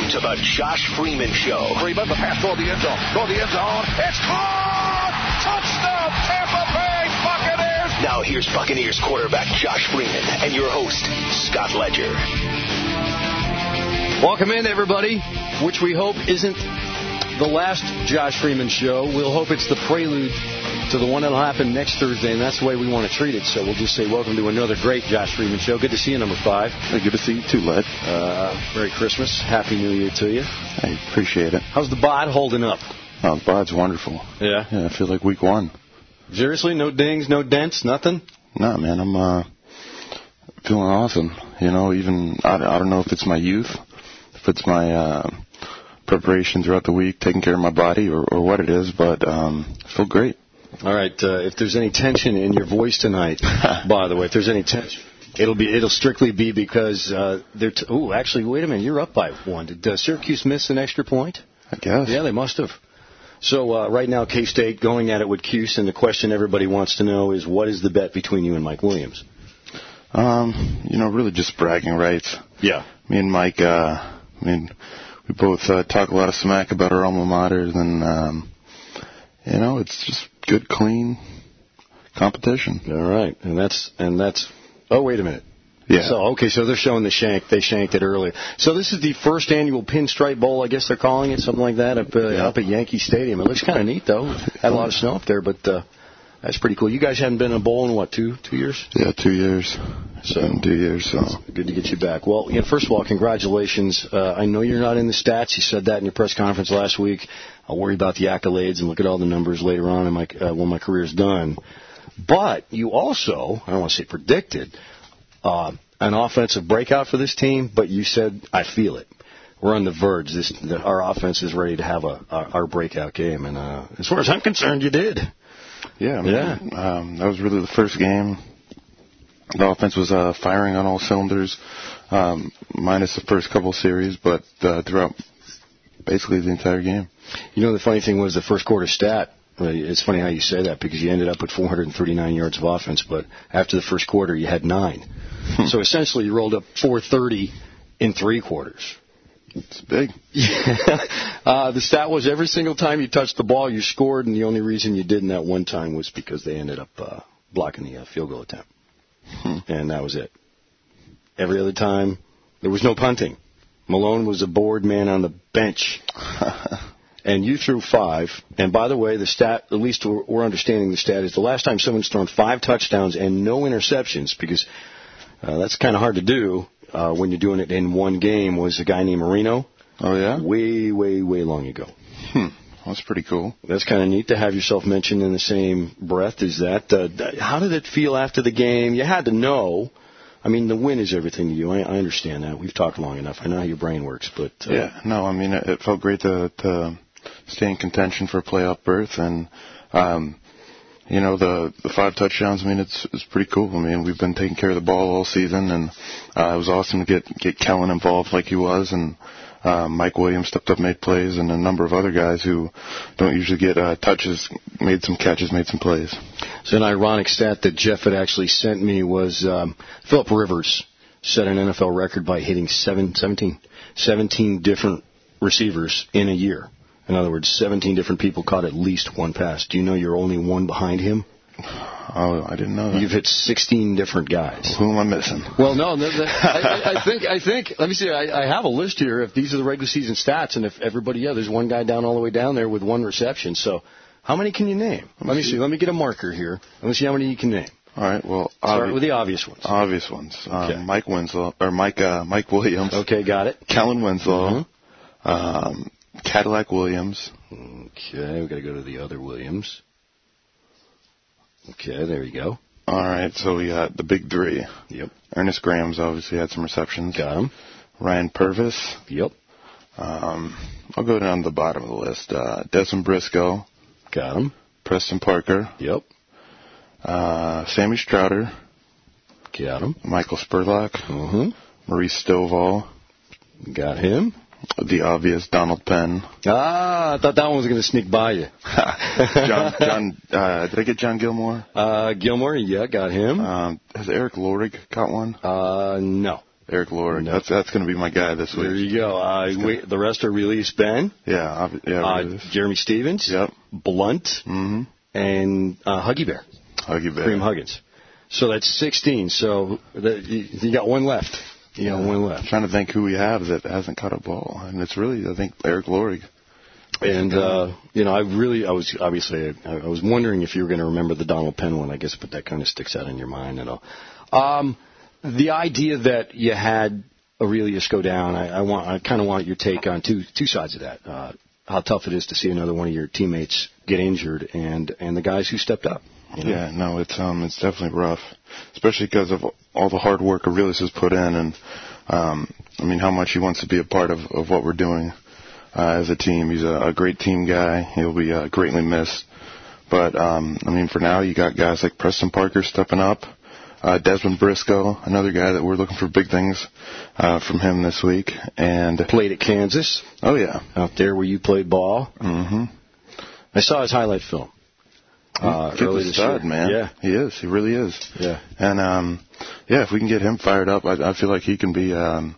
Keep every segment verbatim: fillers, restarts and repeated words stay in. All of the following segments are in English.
to the Josh Freeman Show. Freeman, the pass toward the end zone. Toward the end zone. It's caught! Touchdown, Tampa Bay Buccaneers! Now here's Buccaneers quarterback Josh Freeman and your host, Scott Ledger. Welcome in, everybody, which we hope isn't the last Josh Freeman Show. We'll hope it's the prelude to the one that'll happen next Thursday, and that's the way we want to treat it. So we'll just say welcome to another great Josh Freeman Show. Good to see you, number five. Hey, good to see you too, Led. Uh, Merry Christmas. Happy New Year to you. I appreciate it. How's the bod holding up? Oh, the bod's wonderful. Yeah? Yeah, I feel like week one. Seriously? No dings, no dents, nothing? Nah, man, I'm uh, feeling awesome. You know, even, I, I don't know if it's my youth, if it's my uh, preparation throughout the week, taking care of my body, or, or what it is, but um, I feel great. All right. Uh, if there's any tension in your voice tonight, by the way, if there's any tension, it'll be it'll strictly be because uh, they're. T- oh, actually, wait a minute. You're up by one. Did uh, Syracuse miss an extra point? I guess. Yeah, they must have. So uh, right now, K-State going at it with Cuse, and the question everybody wants to know is, what is the bet between you and Mike Williams? Um, you know, really just bragging rights. Yeah. Me and Mike. Uh, I mean, we both uh, talk a lot of smack about our alma maters, and um, you know, it's just good, clean competition. All right, and that's and that's. Oh, wait a minute. Yeah. So okay, so they're showing the shank. They shanked it earlier. So this is the first annual Pinstripe Bowl, I guess they're calling it, something like that, up uh, yeah. up at Yankee Stadium. It looks kind of neat, though. Had a lot of snow up there, but uh, that's pretty cool. You guys haven't been in a bowl in what, two two years? Yeah, two years. So been two years. So good to get you back. Well, you know, first of all, congratulations. Uh, I know you're not in the stats. You said that in your press conference last week. I'll worry about the accolades and look at all the numbers later on in my uh, when my career's done. But you also, I don't want to say predicted, uh, an offensive breakout for this team. But you said, I feel it. We're on the verge. This the, our offense is ready to have a our, our breakout game. And uh, as far as I'm concerned, you did. Yeah, I mean, yeah. Um, that was really the first game. The offense was uh, firing on all cylinders, um, minus the first couple series, but uh, throughout basically the entire game. You know, the funny thing was the first quarter stat. It's funny how you say that because you ended up with four hundred thirty-nine yards of offense, but after the first quarter, you had nine. So essentially, you rolled up four thirty in three quarters. It's big. Yeah. Uh, the stat was every single time you touched the ball, you scored, and the only reason you didn't that one time was because they ended up uh, blocking the uh, field goal attempt. Hmm. And that was it. Every other time, there was no punting. Malone was a bored man on the bench. And you threw five. And by the way, the stat, at least we're, we're understanding the stat, is the last time someone's thrown five touchdowns and no interceptions, because uh, that's kind of hard to do uh, when you're doing it in one game, was a guy named Marino. Oh, yeah? Way, way, way long ago. Hmm. That's pretty cool. That's kind of neat to have yourself mentioned in the same breath as that. Uh, how did it feel after the game? You had to know. I mean, the win is everything to you. I, I understand that. We've talked long enough. I know how your brain works. But uh, yeah, no, I mean, it, it felt great to, to stay in contention for a playoff berth. And, um, you know, the the five touchdowns, I mean, it's it's pretty cool. I mean, we've been taking care of the ball all season, and uh, it was awesome to get, get Kellen involved like he was. And Uh, Mike Williams stepped up, made plays, and a number of other guys who don't usually get uh, touches made some catches, made some plays. So an ironic stat that Jeff had actually sent me was um, Phillip Rivers set an N F L record by hitting seven, seventeen, seventeen different receivers in a year. In other words, seventeen different people caught at least one pass. Do you know you're only one behind him? Oh, I didn't know that. You've hit sixteen different guys. Who am I missing? Well, no, no that, I, I think, I think. Let me see. I, I have a list here. If these are the regular season stats, and if everybody, yeah, there's one guy down all the way down there with one reception. So, how many can you name? Let me see. Let me get a marker here. Let me see how many you can name. All right. Well, start obvi- with the obvious ones. Obvious ones. Okay. Um, Mike Winslow or Mike uh, Mike Williams. Okay, got it. Kellen Winslow. Mm-hmm. Um, Cadillac Williams. Okay, we got to go to the other Williams. Okay, there you go. All right, so we got the big three. Yep. Ernest Graham's obviously had some receptions. Got him. Ryan Purvis. Yep. Um, I'll go down to the bottom of the list. Uh, Desmond Briscoe. Got him. Preston Parker. Yep. Uh, Sammy Strouder. Got him. Michael Spurlock. Mm-hmm. Maurice Stovall. Got him. The obvious Donald Penn. Ah, I thought that one was going to sneak by you. John, John uh, did I get John Gilmore? Uh, Gilmore, yeah, got him. Um, has Eric Lorig got one? Uh, no. Eric Lorig. No. That's that's going to be my guy this week. There you go. Uh, we, the rest are Release Ben. Yeah. yeah uh, Jeremy Stevens. Yep. Blunt. Mm-hmm. And uh, Huggy Bear. Huggy Bear. Kareem Huggins. So that's sixteen. So the, you, you got one left. You got one left. I'm trying to think who we have that hasn't caught a ball. And it's really, I think, Eric Lorig. And, uh, you know, I really, I was, obviously, I, I was wondering if you were going to remember the Donald Penn one, I guess, but that kind of sticks out in your mind and all. Um, the idea that you had Aurelius go down, I, I want, I kind of want your take on two, two sides of that. Uh, how tough it is to see another one of your teammates get injured and, and the guys who stepped up. You know? Yeah, no, it's, um, it's definitely rough, especially because of all the hard work Aurelius has put in and, um, I mean, how much he wants to be a part of, of what we're doing. Uh, as a team. He's a, a great team guy. He'll be uh, greatly missed. But, um, I mean, for now, you got guys like Preston Parker stepping up. Uh, Desmond Briscoe, another guy that we're looking for big things uh, from him this week. And played at Kansas. Oh, yeah. Out there where you played ball. Mm-hmm. I saw his highlight film. Uh, He's early a this stud, year. man. Yeah. He is. He really is. Yeah. And, um, yeah, if we can get him fired up, I, I feel like he can be um,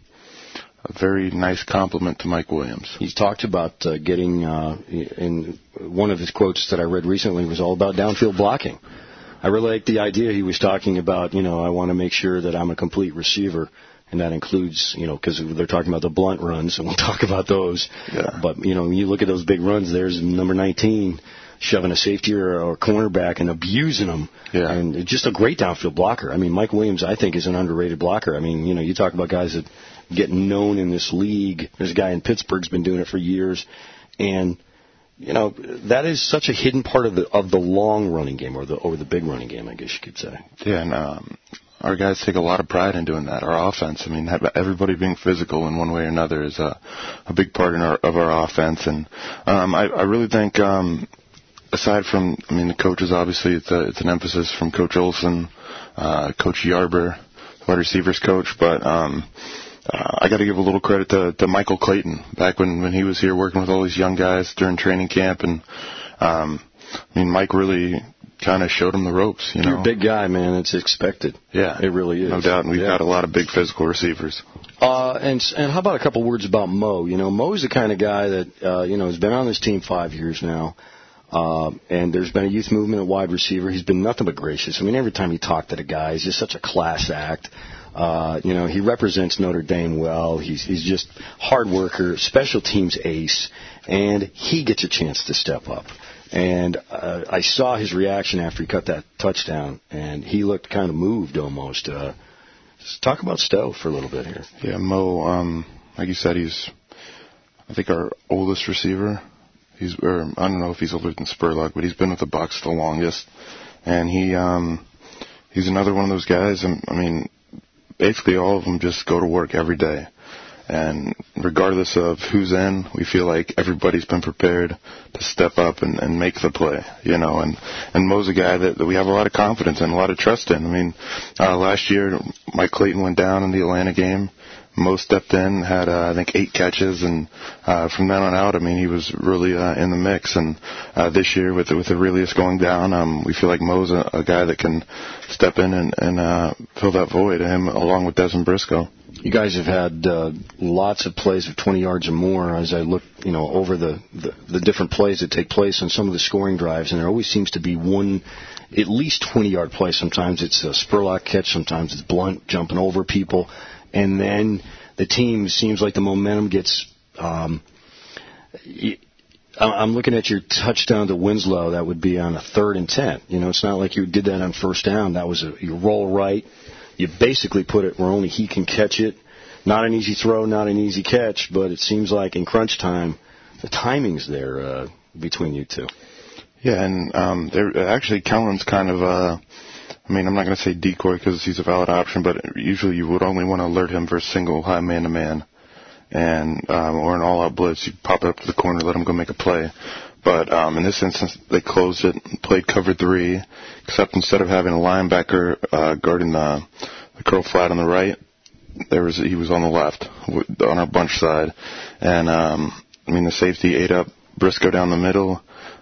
a very nice compliment to Mike Williams. He's talked about uh, getting, uh, in one of his quotes that I read recently was all about downfield blocking. I really like the idea he was talking about, you know, I want to make sure that I'm a complete receiver, and that includes, you know, because they're talking about the blunt runs, and we'll talk about those. Yeah. But, you know, when you look at those big runs, there's number nineteen shoving a safety or, or cornerback and abusing them. Yeah. And just a great downfield blocker. I mean, Mike Williams, I think, is an underrated blocker. I mean, you know, you talk about guys that get known in this league. There's a guy in Pittsburgh's been doing it for years. And, you know, that is such a hidden part of the of the long running game, or the or the big running game, I guess you could say. Yeah, and um, our guys take a lot of pride in doing that. Our offense, I mean, have everybody being physical in one way or another is a, a big part in our, of our offense. And um, I, I really think, um, aside from, I mean, the coaches, obviously, it's, a, it's an emphasis from Coach Olson, uh, Coach Yarber, wide receivers coach, but um, uh, I got to give a little credit to, to Michael Clayton back when, when he was here working with all these young guys during training camp. And, um, I mean, Mike really kind of showed him the ropes, you know. You're a big guy, man. It's expected. Yeah. It really is. No doubt. And we've yeah. got a lot of big physical receivers. Uh, and and how about a couple words about Mo? You know, Mo's the kind of guy that, uh, you know, has been on this team five years now. Uh, and there's been a youth movement at wide receiver. He's been nothing but gracious. I mean, every time you talk to the guy, he's just such a class act. Uh, you know, he represents Notre Dame well. He's he's just hard worker, special teams ace, and he gets a chance to step up. And uh, I saw his reaction after he cut that touchdown, and he looked kind of moved almost. Uh, just talk about Stowe for a little bit here. Yeah, Mo, um, like you said, he's, I think, our oldest receiver. He's, or I don't know if he's older than Spurlock, but he's been with the Bucs the longest. And he, um, he's another one of those guys. I mean, basically all of them just go to work every day. And regardless of who's in, we feel like everybody's been prepared to step up and, and make the play, you know. And, and Mo's a guy that, that we have a lot of confidence in, a lot of trust in. I mean, uh, last year, Mike Clayton went down in the Atlanta game. Mo stepped in, had, uh, I think, eight catches, and uh, from then on out, I mean, he was really uh, in the mix. And uh, this year, with with Aurelius going down, um, we feel like Mo's a, a guy that can step in and, and uh, fill that void, him along with Desmond Briscoe. You guys have had uh, lots of plays of twenty yards or more. As I look, you know, over the, the, the different plays that take place on some of the scoring drives, and there always seems to be one, at least twenty-yard play. Sometimes it's a Spurlock catch, sometimes it's Blunt jumping over people, and then the team seems like the momentum gets. Um, I'm looking at your touchdown to Winslow. That would be on a third and ten. You know, it's not like you did that on first down. That was a you roll right. You basically put it where only he can catch it. Not an easy throw, not an easy catch, but it seems like in crunch time, the timing's there uh, between you two. Yeah, and um, they're, actually Kellen's kind of, uh, I mean, I'm not going to say decoy because he's a valid option, but usually you would only want to alert him for a single high man-to-man. And um, or an all-out blitz, you pop it up to the corner, let him go make a play. But um, in this instance, they closed it, played cover three, except instead of having a linebacker uh, guarding the, the curl flat on the right, there was he was on the left on our bunch side. And, um, I mean, the safety ate up Briscoe down the middle.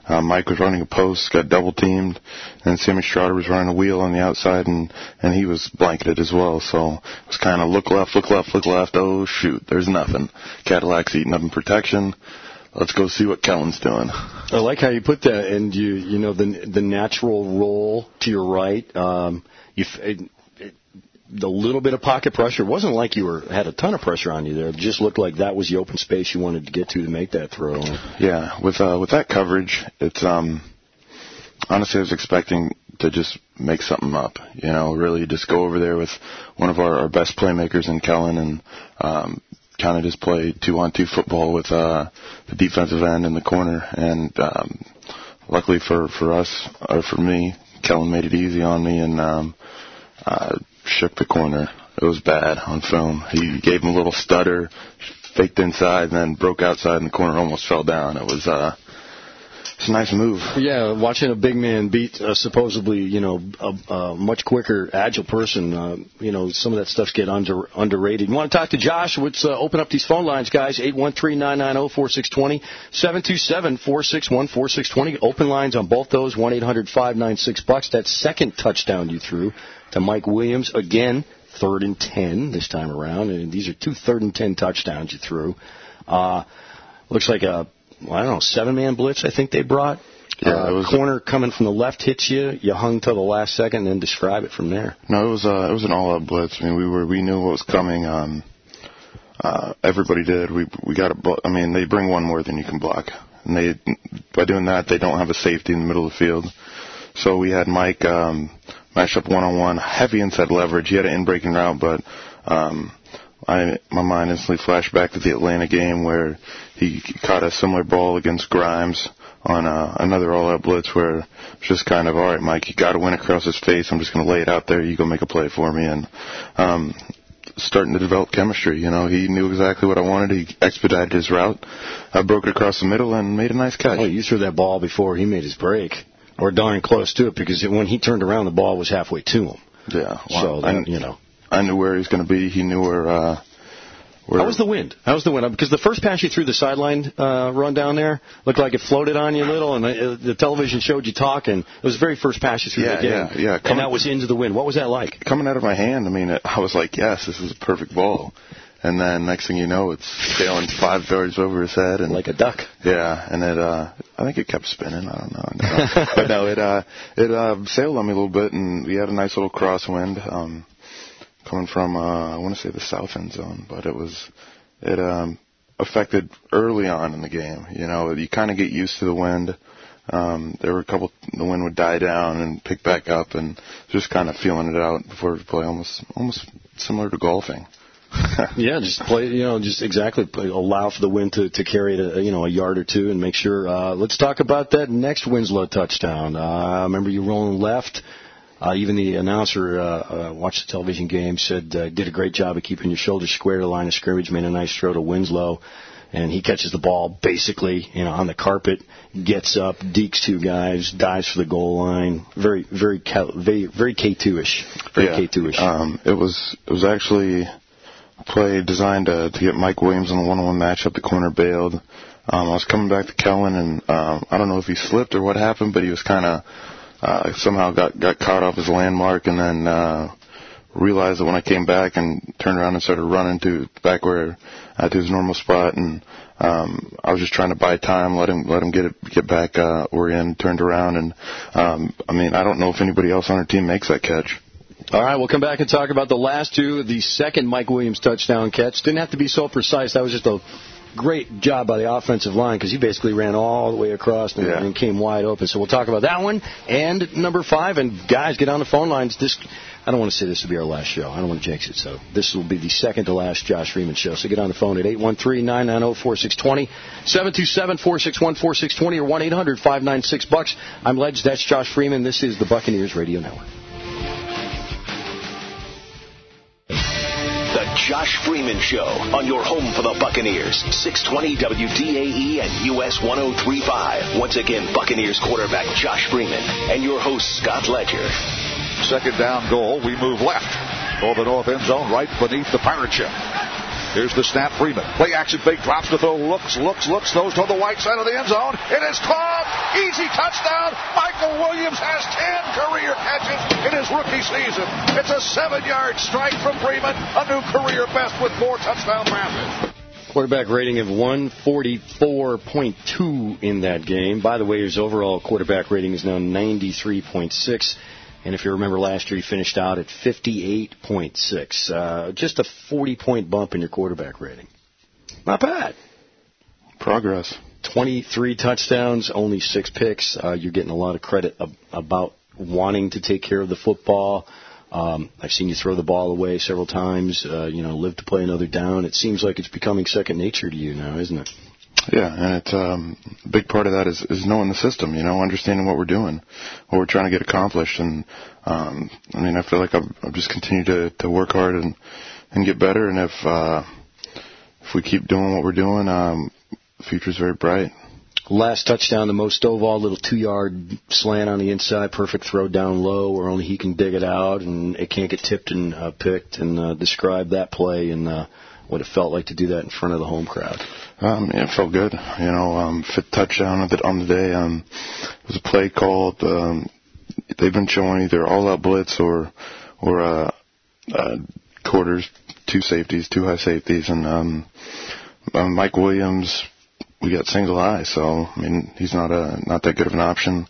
Uh, Mike was running a post, got double teamed, and Sammy Strotter was running a wheel on the outside, and, and he was blanketed as well. So it was kind of look left, look left, look left. Oh, shoot, there's nothing. Cadillac's eating up in protection. Let's go see what Kellen's doing. I like how you put that, and you you know the the natural roll to your right. Um, you it, it, the little bit of pocket pressure, it wasn't like you were had a ton of pressure on you there. It just looked like that was the open space you wanted to get to to make that throw. Yeah, with uh, with that coverage, it's um honestly I was expecting to just make something up. You know, really just go over there with one of our, our best playmakers in Kellen and. Um, kind of just play two-on-two football with uh, the defensive end in the corner. And um, luckily for, for us, or for me, Kellen made it easy on me and um, uh, shook the corner. It was bad on film. He gave him a little stutter, faked inside, and then broke outside in the corner, almost fell down. It was... Uh, It's a nice move. Yeah, watching a big man beat uh, supposedly, you know, a, a much quicker, agile person, uh, you know, some of that stuff's get under, underrated. You want to talk to Josh? Let's uh, open up these phone lines, guys. eight one three, nine nine zero, four six two zero, seven two seven, four six one, four six two zero. Open lines on both those, one eight hundred, five nine six, bucks. That second touchdown you threw to Mike Williams, again, third and ten this time around. And these are two third and ten touchdowns you threw. Uh, looks like a... Well, I don't know, seven-man blitz I think they brought. Yeah, uh, it was corner coming from the left hits you. You hung till the last second, and then describe it from there. No, it was uh, it was an all-out blitz. I mean, we were we knew what was coming. Um, uh, everybody did. We we got a. I mean, they bring one more than you can block, and they by doing that they don't have a safety in the middle of the field. So we had Mike um, match up one-on-one, heavy inside leverage. He had an in-breaking route, but. Um, I, my mind instantly flashed back to the Atlanta game where he caught a similar ball against Grimes on uh, another all-out blitz where it's just kind of, all right, Mike, you got to win across his face. I'm just going to lay it out there. You go make a play for me. And um, starting to develop chemistry. You know, he knew exactly what I wanted. He expedited his route. I broke it across the middle and made a nice catch. Oh, you threw that ball before he made his break, or darn close to it, because when he turned around, the ball was halfway to him. Yeah. Well, so, that, I, you know. I knew where he was going to be. He knew where... Uh, Where How was the wind? How was the wind? Because the first pass you threw the sideline uh, run down there looked like it floated on you a little, and the, the television showed you talking. It was the very first pass you threw yeah, the game, yeah, yeah. and that was into the wind. What was that like? Coming out of my hand, I mean, it, I was like, yes, this is a perfect ball. And then next thing you know, it's sailing five yards over his head, and like a duck. Yeah, and it, uh, I think it kept spinning. I don't know, no. But no, it, uh, it uh, sailed on me a little bit, and we had a nice little crosswind um, coming from, uh, I want to say the south end zone, but it was. It um, affected early on in the game. You know, you kind of get used to the wind. Um, there were a couple, the wind would die down and pick back up, and just kind of feeling it out before we play. Almost, almost similar to golfing. Yeah, just play. You know, just exactly play, allow for the wind to, to carry it, a, you know, a yard or two, and make sure. Uh, let's talk about that next Winslow touchdown. Uh, remember you rolling left. Uh, even the announcer uh, uh, watched the television game, said uh, did a great job of keeping your shoulders square to the line of scrimmage, made a nice throw to Winslow, and he catches the ball basically, you know, on the carpet, gets up, dekes two guys, dives for the goal line. Very, very, very, very K two-ish. Very yeah, K two-ish. Um, it was it was actually a play designed to, to get Mike Williams in the one-on-one matchup. The corner bailed. Um, I was coming back to Kellen, and um, I don't know if he slipped or what happened, but he was kind of. Uh, somehow got got caught off his landmark, and then uh, realized that when I came back and turned around and started running to back where uh, to his normal spot, and um, I was just trying to buy time, let him let him get it, get back uh, where he had turned around, and um, I mean I don't know if anybody else on our team makes that catch. All right, we'll come back and talk about the last two. The second Mike Williams touchdown catch didn't have to be so precise. That was just a great job by the offensive line because he basically ran all the way across and, yeah. and came wide open. So we'll talk about that one and number five. And guys, get on the phone lines. This, I don't want to say this will be our last show. I don't want to jinx it. So this will be the second to last Josh Freeman show. So get on the phone at eight one three, nine nine zero, four six two zero, seven two seven, four six one, four six two zero, or one eight hundred, five nine six, bucks. I'm Ledge. That's Josh Freeman. This is the Buccaneers Radio Network. The Josh Freeman Show on your home for the Buccaneers. six twenty W D A E and U S one oh three point five. Once again, Buccaneers quarterback Josh Freeman and your host, Scott Ledger. Second down goal. We move left. Or the north end zone right beneath the pirate ship. Here's the snap. Freeman. Play action fake. Drops to throw. Looks, looks, looks. Throws toward the white side of the end zone. It is caught. Easy touchdown. Michael Williams has ten career catches in his rookie season. It's a seven-yard strike from Freeman, a new career best with four touchdown passes. Quarterback rating of one forty-four point two in that game. By the way, his overall quarterback rating is now ninety-three point six. And if you remember last year, he finished out at fifty-eight point six. Uh, just a forty-point bump in your quarterback rating. Not bad. Progress. twenty-three touchdowns, only six picks. Uh, you're getting a lot of credit ab- about wanting to take care of the football. Um, I've seen you throw the ball away several times, uh, you know, live to play another down. It seems like it's becoming second nature to you now, isn't it? Yeah, and it's um, a big part of that is, is knowing the system, you know, understanding what we're doing, what we're trying to get accomplished. And, um, I mean, I feel like I've, I've just continued to, to work hard and, and get better. And if uh, if we keep doing what we're doing, um, the future's very bright. Last touchdown, the Mo Stovall, little two-yard slant on the inside, perfect throw down low where only he can dig it out, and it can't get tipped and uh, picked. And uh, describe that play and uh, what it felt like to do that in front of the home crowd. Um, yeah, it felt good. You know, um, fifth touchdown on the, on the day. Um, it was a play called. Um, they've been showing either all-out blitz or or uh, uh, quarters, two safeties, two high safeties, and um, uh, Mike Williams. We got single eye, so I mean he's not a not that good of an option.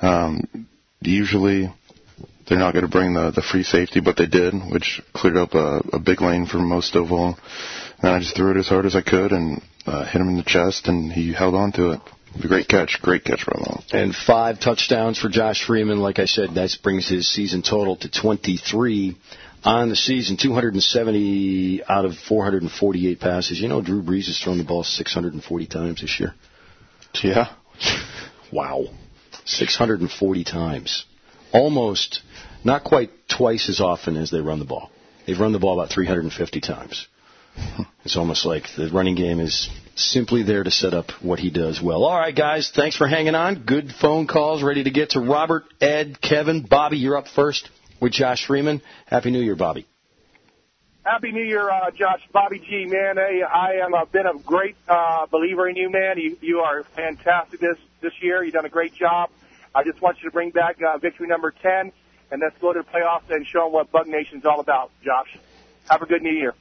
Um, usually they're not going to bring the the free safety, but they did, which cleared up a, a big lane for most of all. And I just threw it as hard as I could and uh, hit him in the chest, and he held on to it. Great catch, great catch, Romo. And five touchdowns for Josh Freeman. Like I said, that brings his season total to twenty-three. On the season, two hundred seventy out of four hundred forty-eight passes. You know, Drew Brees has thrown the ball six hundred forty times this year. Yeah. Wow. six hundred forty times. Almost, not quite twice as often as they run the ball. They've run the ball about three hundred fifty times. It's almost like the running game is simply there to set up what he does well. All right, guys, thanks for hanging on. Good phone calls. Ready to get to Robert, Ed, Kevin. Bobby, you're up first with Josh Freeman. Happy New Year, Bobby. Happy New Year, uh, Josh. Bobby G, man. Hey, I am a been a great uh, believer in you, man. You you are fantastic this this year. You've done a great job. I just want you to bring back uh, victory number ten, and let's go to the playoffs and show them what Bug Nation's all about, Josh. Have a good New Year.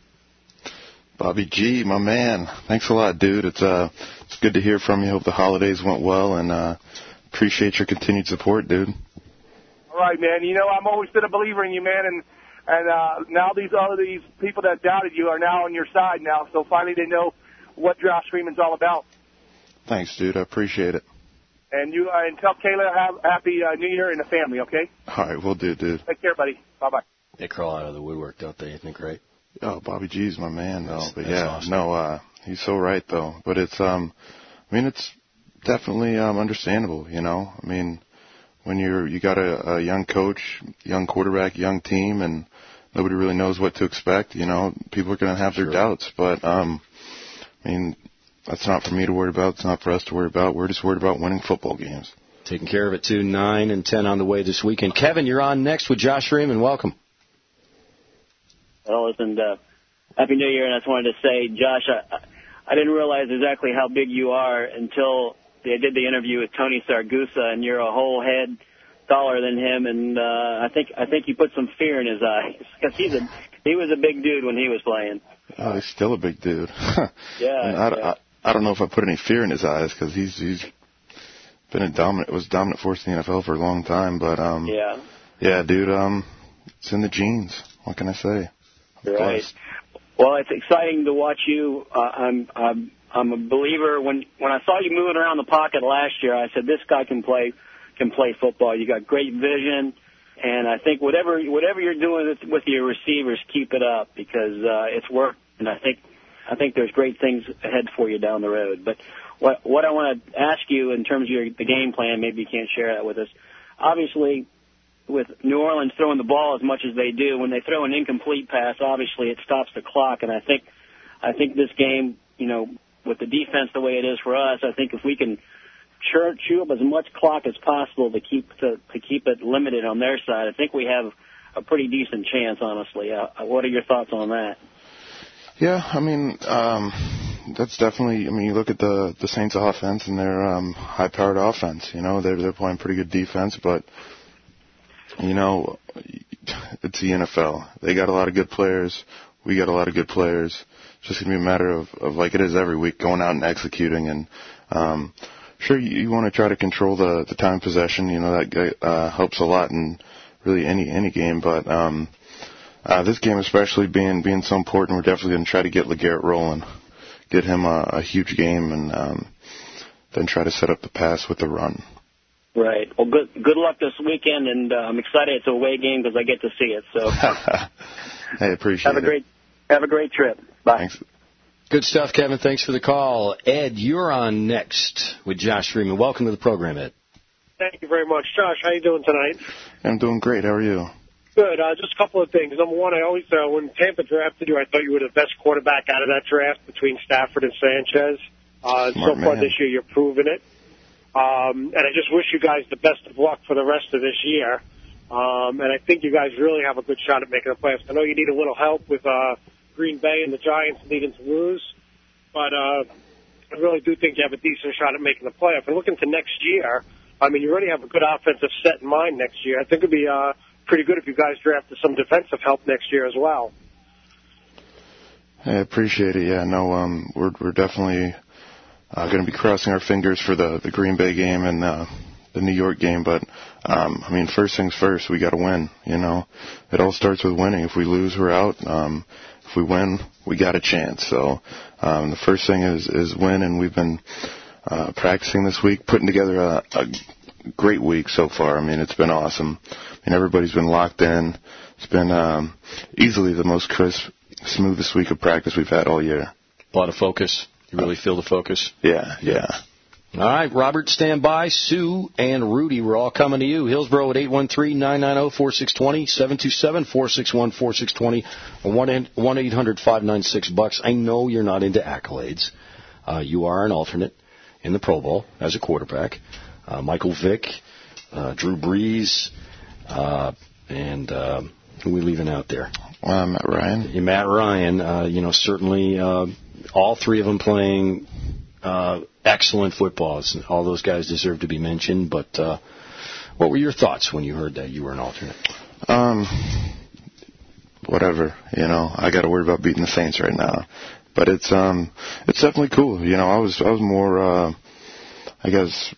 Bobby G, my man. Thanks a lot, dude. It's uh it's good to hear from you. Hope the holidays went well, and uh, appreciate your continued support, dude. All right, man. You know, I've always been a believer in you, man, and and uh, now these all these people that doubted you are now on your side now. So finally, they know what Josh Freeman's all about. Thanks, dude. I appreciate it. And you uh, and tell Kayla have happy uh, New Year and the family, okay? All right, we'll do, dude. Take care, buddy. Bye bye. They crawl out of the woodwork, don't they? Isn't it great? Oh, Bobby G's my man, though. That's, but that's yeah, awesome. no, uh, he's so right, though. But it's, um, I mean, it's definitely um, understandable, you know. I mean, when you're you got a, a young coach, young quarterback, young team, and nobody really knows what to expect, you know, people are going to have Sure. their doubts. But um, I mean, that's not for me to worry about. It's not for us to worry about. We're just worried about winning football games. Taking care of it, too. Nine and ten on the way this weekend. Kevin, you're on next with Josh Freeman. Welcome. Well, listen, uh, Happy New Year, and I just wanted to say, Josh, I, I didn't realize exactly how big you are until they did the interview with Tony Sargusa, and you're a whole head taller than him, and uh, I think I think you put some fear in his eyes because he's a he was a big dude when he was playing. Oh, he's still a big dude. Yeah, I, yeah. I, I don't know if I put any fear in his eyes because he's he's been a dominant was a dominant force in the N F L for a long time. But um, Yeah. yeah, dude, um, it's in the genes. What can I say? Right. Blessed. Well, it's exciting to watch you. Uh, I'm I'm I'm a believer. When when I saw you moving around the pocket last year, I said this guy can play can play football. You got great vision, and I think whatever whatever you're doing with, with your receivers, keep it up because uh, it's worked. And I think I think there's great things ahead for you down the road. But what what I want to ask you in terms of your the game plan, maybe you can't share that with us. Obviously, with New Orleans throwing the ball as much as they do, when they throw an incomplete pass, obviously it stops the clock. And I think, I think this game, you know, with the defense the way it is for us, I think if we can chew, chew up as much clock as possible to keep to, to keep it limited on their side, I think we have a pretty decent chance. Honestly, uh, what are your thoughts on that? Yeah, I mean, um, that's definitely. I mean, you look at the the Saints' offense and their um, high-powered offense. You know, they're they're playing pretty good defense, but you know, it's the N F L. They got a lot of good players. We got a lot of good players. It's just gonna be a matter of, of like it is every week, going out and executing. And um, sure, you, you want to try to control the the time possession. You know, that uh, helps a lot in really any any game, but. Um, Uh, this game especially being being so important, we're definitely going to try to get LeGarrette rolling, get him a, a huge game, and um, then try to set up the pass with the run. Right. Well, good good luck this weekend, and uh, I'm excited it's a away game because I get to see it. So, hey, appreciate have a great it. have a great trip. Bye. Thanks. Good stuff, Kevin. Thanks for the call. Ed, you're on next with Josh Freeman. Welcome to the program, Ed. Thank you very much, Josh. How you doing tonight? I'm doing great. How are you? Good. Uh, just a couple of things. Number one, I always, uh, when Tampa drafted you, I thought you were the best quarterback out of that draft between Stafford and Sanchez. Uh, so far this year, you're proving it. Um, and I just wish you guys the best of luck for the rest of this year. Um, and I think you guys really have a good shot at making the playoffs. I know you need a little help with uh, Green Bay and the Giants needing to lose, but uh, I really do think you have a decent shot at making the playoffs. And looking to next year, I mean, you already have a good offensive set in mind next year. I think it would be uh, pretty good if you guys drafted some defensive help next year as well. I appreciate it. Yeah, no, um, we're we're definitely uh, going to be crossing our fingers for the the Green Bay game and uh, the New York game. But um, I mean, first things first, we got to win. You know, it all starts with winning. If we lose, we're out. Um, if we win, we got a chance. So um, the first thing is is win, and we've been uh, practicing this week, putting together a, a great week so far. I mean, it's been awesome. I mean, everybody's been locked in. It's been um, easily the most crisp, smoothest week of practice we've had all year. A lot of focus. You really feel the focus? Yeah, yeah. All right, Robert, stand by. Sue and Rudy, we're all coming to you. Hillsborough at eight one three, nine nine zero, four six two zero, seven two seven, four six one, four six two zero, or one eight hundred, five nine six, bucks. I know you're not into accolades. Uh, you are an alternate in the Pro Bowl as a quarterback. Uh, Michael Vick, uh, Drew Brees, uh, and uh, who are we leaving out there? Uh, Matt Ryan. Yeah, Matt Ryan, uh, you know, certainly uh, all three of them playing uh, excellent footballs. All those guys deserve to be mentioned, but uh, what were your thoughts when you heard that you were an alternate? Um, whatever, you know, I got to worry about beating the Saints right now. But it's um, it's definitely cool. You know, I was I was more, uh, I guess,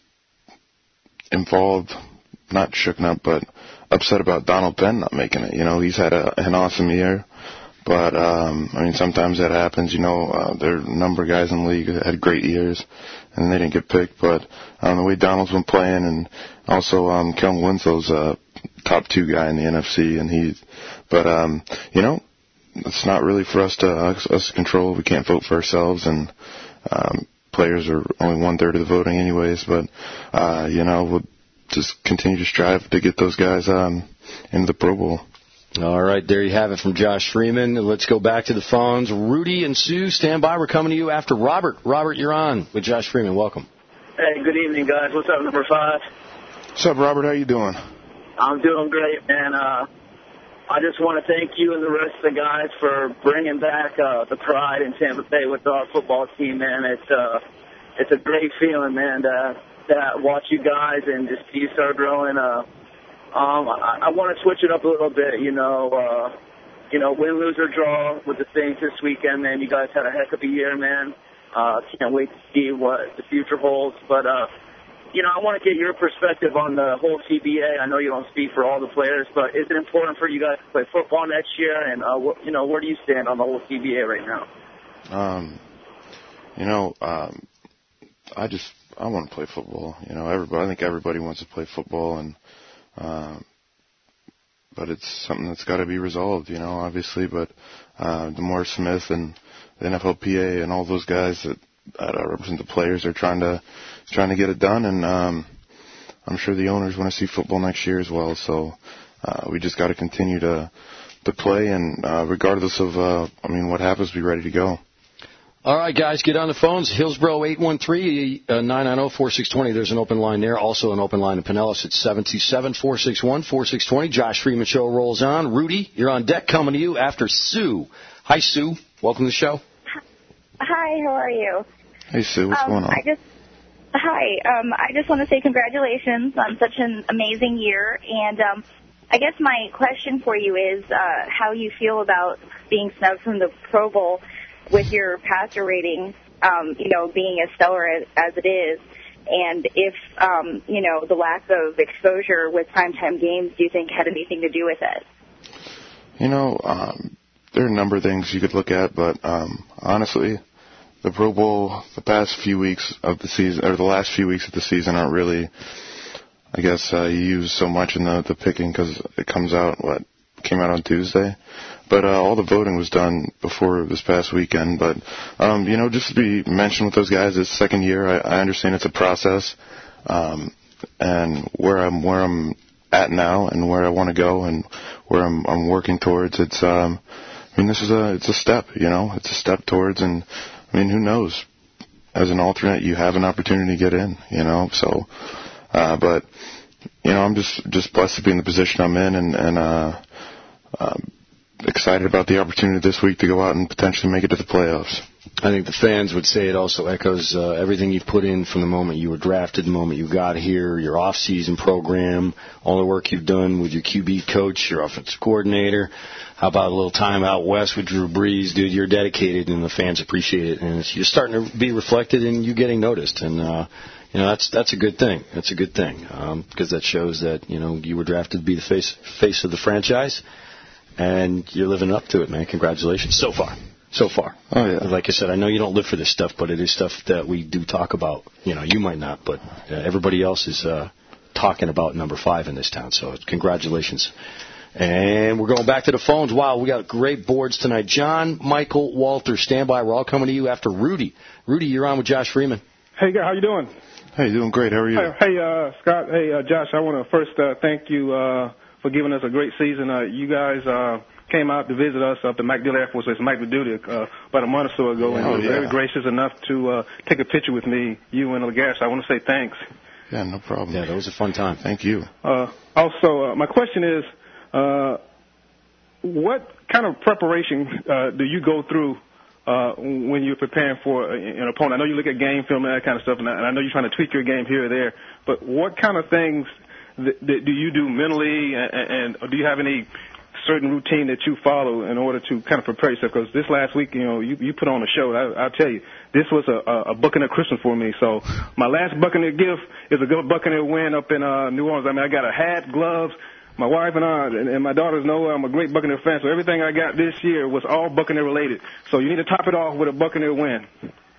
involved, not shooken up, but upset about Donald Penn not making it. You know, he's had a, an awesome year, but um, I mean, sometimes that happens. You know, uh, there are a number of guys in the league that had great years, and they didn't get picked. But um, the way Donald's been playing, and also um, Kellen Winslow's a top two guy in the N F C, and he, but um, you know, it's not really for us to us, us to control. We can't vote for ourselves, and um, players are only one third of the voting, anyways. But uh, you know, we'll just continue to strive to get those guys um, into the Pro Bowl. All right, there you have it from Josh Freeman. Let's go back to the phones. Rudy and Sue, stand by. We're coming to you after Robert. Robert, you're on with Josh Freeman. Welcome. Hey, good evening, guys. What's up, number five? What's up, Robert? How you doing? I'm doing great, man. Uh, I just want to thank you and the rest of the guys for bringing back uh, the pride in Tampa Bay with our football team, man. It's uh, it's a great feeling, man, to, to watch you guys and just see you start growing. Uh, um, I, I want to switch it up a little bit, you know. Uh, you know, win, lose, or draw with the Saints this weekend, man. You guys had a heck of a year, man. Uh, can't wait to see what the future holds. But, uh, you know, I want to get your perspective on the whole C B A. I know you don't speak for all the players, but is it important for you guys to play football next year? And, uh, what, you know, where do you stand on the whole C B A right now? Um, you know, um, I just I want to play football. You know, everybody. I think everybody wants to play football, and um, but it's something that's got to be resolved. You know, obviously. But uh, DeMar Smith and the N F L P A and all those guys that, that uh, represent the players are trying to trying to get it done, and um, I'm sure the owners want to see football next year as well. So uh, we just got to continue to to play, and uh, regardless of uh, I mean what happens, be ready to go. All right, guys, get on the phones. Hillsborough eight one three, nine nine zero, four six two zero. There's an open line there. Also an open line in Pinellas at seven two seven, four six one, four six two zero. Josh Freeman Show rolls on. Rudy, you're on deck, coming to you after Sue. Hi, Sue. Welcome to the show. Hi. Hi, how are you? Hey, Sue, what's um, going on? I just Hi, um, I just want to say congratulations on such an amazing year, and um, I guess my question for you is uh, how you feel about being snubbed from the Pro Bowl with your passer rating, um, you know, being as stellar as, as it is, and if, um, you know, the lack of exposure with primetime games, do you think had anything to do with it? You know, um, there are a number of things you could look at, but um, honestly, the Pro Bowl, the past few weeks of the season, or the last few weeks of the season aren't really, I guess, uh, used so much in the, the picking because it comes out, what, came out on Tuesday? But uh, all the voting was done before this past weekend. But, um, you know, just to be mentioned with those guys, it's second year. I, I understand it's a process. Um, and where I'm where I'm at now and where I want to go and where I'm, I'm working towards, it's, um, I mean, this is a, it's a step, you know, it's a step towards, and, I mean, who knows? As an alternate, you have an opportunity to get in, you know, so, uh, but, you know, I'm just, just blessed to be in the position I'm in and, and, uh, um, excited about the opportunity this week to go out and potentially make it to the playoffs. I think the fans would say it also echoes uh, everything you've put in from the moment you were drafted, the moment you got here, your off-season program, all the work you've done with your Q B coach, your offensive coordinator. How about a little time out west with Drew Brees? Dude, you're dedicated, and the fans appreciate it. And it's just starting to be reflected in you getting noticed. And, uh, you know, that's that's a good thing. That's a good thing because um, that shows that, you know, you were drafted to be the face face of the franchise. And you're living up to it, man. Congratulations. So far. So far. Oh, yeah. Like I said, I know you don't live for this stuff, but it is stuff that we do talk about. You know, you might not, but uh, everybody else is uh, talking about number five in this town. So congratulations. And we're going back to the phones. Wow, we got great boards tonight. John, Michael, Walter, stand by. We're all coming to you after Rudy. Rudy, you're on with Josh Freeman. Hey, guy, how you doing? Hey, doing great. How are you? Hey, hey uh, Scott. Hey, uh, Josh, I want to first uh, thank you uh, for giving us a great season. Uh, you guys uh, came out to visit us up at MacDill Air Force Base, Mike Duty, uh, about a month or so ago, and oh, you were yeah. very gracious enough to uh, take a picture with me, you and LaGash. I want to say thanks. Yeah, no problem. Yeah, that was a fun time. Thank you. Uh, also, uh, my question is, uh, what kind of preparation uh, do you go through uh, when you're preparing for an opponent? I know you look at game film and that kind of stuff, and I know you're trying to tweak your game here or there, but what kind of things th- th- do you do mentally, and, and do you have any certain routine that you follow in order to kind of prepare yourself? Because this last week, you know, you, you put on a show. I, I'll tell you, this was a, a Buccaneer Christmas for me. So my last Buccaneer gift is a good Buccaneer win up in uh, New Orleans. I mean, I got a hat, gloves. My wife and I and, and my daughters know I'm a great Buccaneer fan, so everything I got this year was all Buccaneer related. So you need to top it off with a Buccaneer win.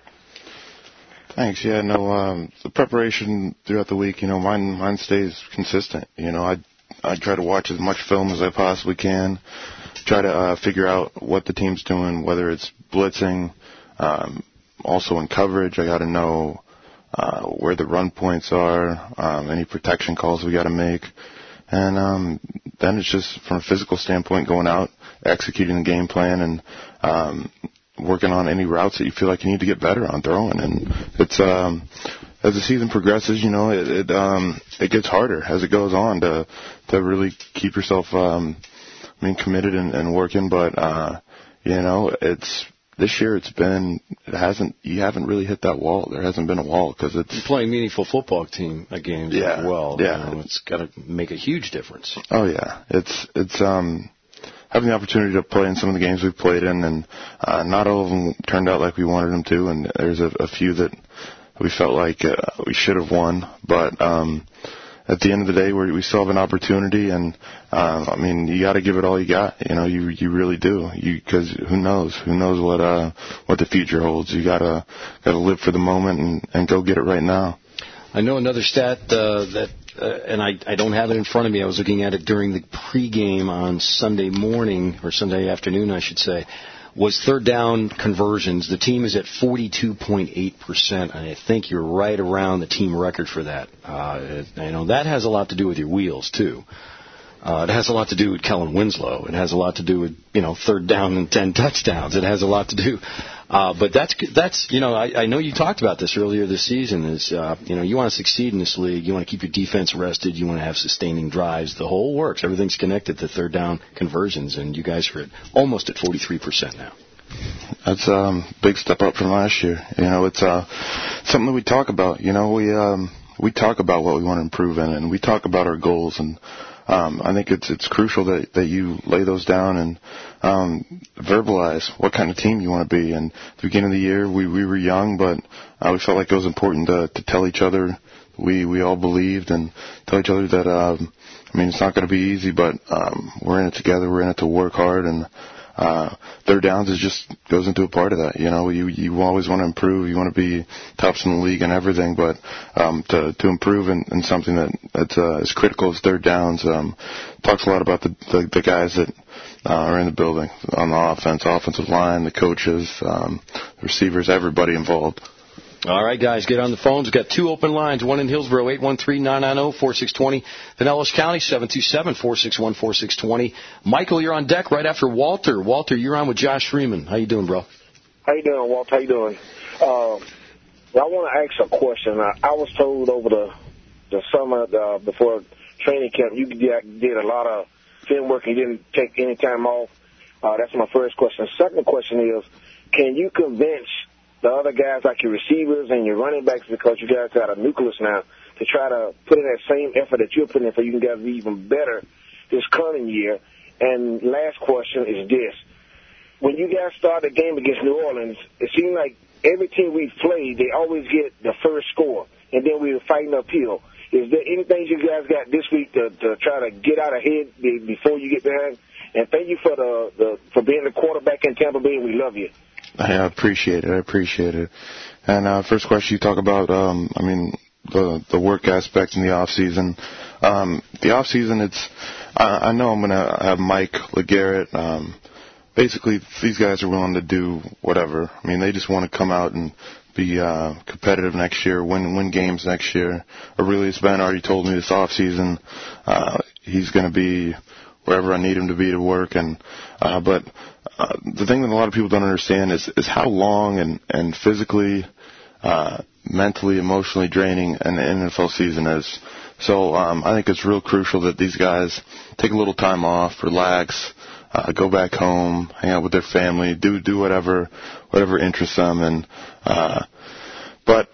Thanks. Yeah, no, um, the preparation throughout the week, you know, mine mine stays consistent. You know, I I try to watch as much film as I possibly can, try to uh, figure out what the team's doing, whether it's blitzing, um, also in coverage. I got to know uh, where the run points are, um, any protection calls we got to make. And um, then it's just from a physical standpoint, going out, executing the game plan, and um, working on any routes that you feel like you need to get better on throwing. And it's um, as the season progresses, you know, it it, um, it gets harder as it goes on to to really keep yourself, um, I mean, committed and, and working. But uh, you know, it's this year. It's been it hasn't you haven't really hit that wall. There hasn't been a wall because it's You're playing meaningful football team uh, games yeah, as well. Yeah, you know, it's got to make a huge difference. Oh yeah, it's it's um. having the opportunity to play in some of the games we've played in, and uh, not all of them turned out like we wanted them to, and there's a, a few that we felt like uh, we should have won. But um, at the end of the day, we're, we still have an opportunity, and uh, I mean, you got to give it all you got. You know, you you really do, because who knows? Who knows what uh what the future holds? You gotta gotta live for the moment and, and go get it right now. I know another stat uh, that. Uh, and I, I don't have it in front of me. I was looking at it during the pregame on Sunday morning, or Sunday afternoon, I should say, was third down conversions. The team is at forty-two point eight percent, and I think you're right around the team record for that. Uh, you know, that has a lot to do with your wheels, too. Uh, it has a lot to do with Kellen Winslow. It has a lot to do with, you know, third down and ten touchdowns. It has a lot to do. Uh, but that's, that's you know, I, I know you talked about this earlier this season is, uh, you know, you want to succeed in this league. You want to keep your defense rested. You want to have sustaining drives. The whole works. Everything's connected to third down conversions, and you guys are at, almost at forty-three percent now. That's a um, big step up from last year. You know, it's uh, something that we talk about. You know, we um, we talk about what we want to improve in, and we talk about our goals. And um, I think it's it's crucial that, that you lay those down and um, verbalize what kind of team you want to be. And at the beginning of the year, we, we were young, but uh, we felt like it was important to, to tell each other we, we all believed and tell each other that, um, I mean, it's not going to be easy, but um, we're in it together. We're in it to work hard. And Uh, third downs is just goes into a part of that. You know, you you always want to improve. You want to be tops in the league and everything, but um, to to improve in, in something that that's uh, as critical as third downs um, talks a lot about the the, the guys that uh, are in the building on the offense, offensive line, the coaches, um, the receivers, everybody involved. All right, guys, get on the phones. We've got two open lines, one in Hillsborough, eight one three, nine nine zero, four six two zero. Pinellas County, seven two seven, four six one, four six two zero. Michael, you're on deck right after Walter. Walter, you're on with Josh Freeman. How you doing, bro? How you doing, Walter? How you doing? Uh, I want to ask a question. I, I was told over the the summer uh, before training camp you did, did a lot of film work and you didn't take any time off. Uh, that's my first question. Second question is, can you convince the other guys like your receivers and your running backs, because you guys got a nucleus now, to try to put in that same effort that you're putting in so you can guys be even better this coming year? And last question is this. When you guys start the game against New Orleans, it seemed like every team we've played, they always get the first score, and then we were fighting uphill. Is there anything you guys got this week to, to try to get out ahead before you get behind? And thank you for the, the for being the quarterback in Tampa Bay, and we love you. I appreciate it. I appreciate it. And uh, first question, you talk about, um, I mean, the the work aspect in the off season. Um, the off season, it's I, I know I'm going to have Mike LeGarrette. Um, basically, these guys are willing to do whatever. I mean, they just want to come out and be uh, competitive next year, win win games next year. Aurelius Ben already told me this off season uh, he's going to be wherever I need him to be to work. And uh, but uh, the thing that a lot of people don't understand is, is how long and, and physically, uh, mentally, emotionally draining an N F L season is. So um, I think it's real crucial that these guys take a little time off, relax, uh, go back home, hang out with their family, do do whatever whatever interests them. And uh, but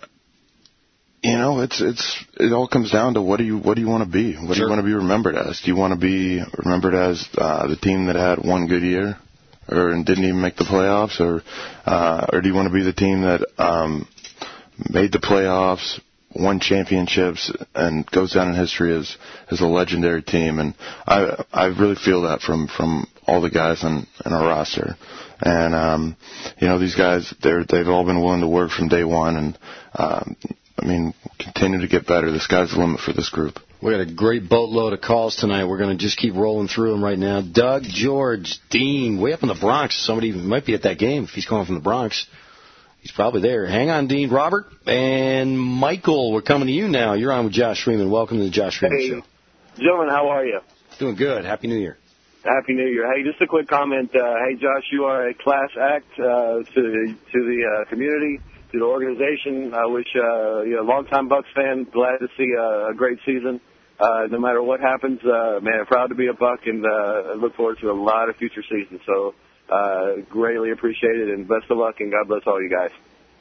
you know, it's it's it all comes down to what do you what do you want to be? What sure. do you want to be remembered as? Do you want to be remembered as uh, the team that had one good year, or and didn't even make the playoffs, or uh, or do you want to be the team that um, made the playoffs, won championships, and goes down in history as as a legendary team? And I I really feel that from from all the guys on in our roster. And um, you know, these guys they're they've all been willing to work from day one, and um, I mean, continue to get better. The sky's the limit for this group. We got a great boatload of calls tonight. We're going to just keep rolling through them right now. Doug, George, Dean, way up in the Bronx. Somebody might be at that game if he's calling from the Bronx. He's probably there. Hang on, Dean. Robert and Michael, we're coming to you now. You're on with Josh Freeman. Welcome to the Josh Freeman hey, Show. Gentlemen, how are you? Doing good. Happy New Year. Happy New Year. Hey, just a quick comment. Uh, hey, Josh, you are a class act uh, to, to the uh, community, to the organization. I wish uh, you're a longtime Bucs fan. Glad to see a, a great season. Uh, no matter what happens, uh, man, proud to be a Buck, and uh, look forward to a lot of future seasons. So uh, greatly appreciate it, and best of luck, and God bless all you guys.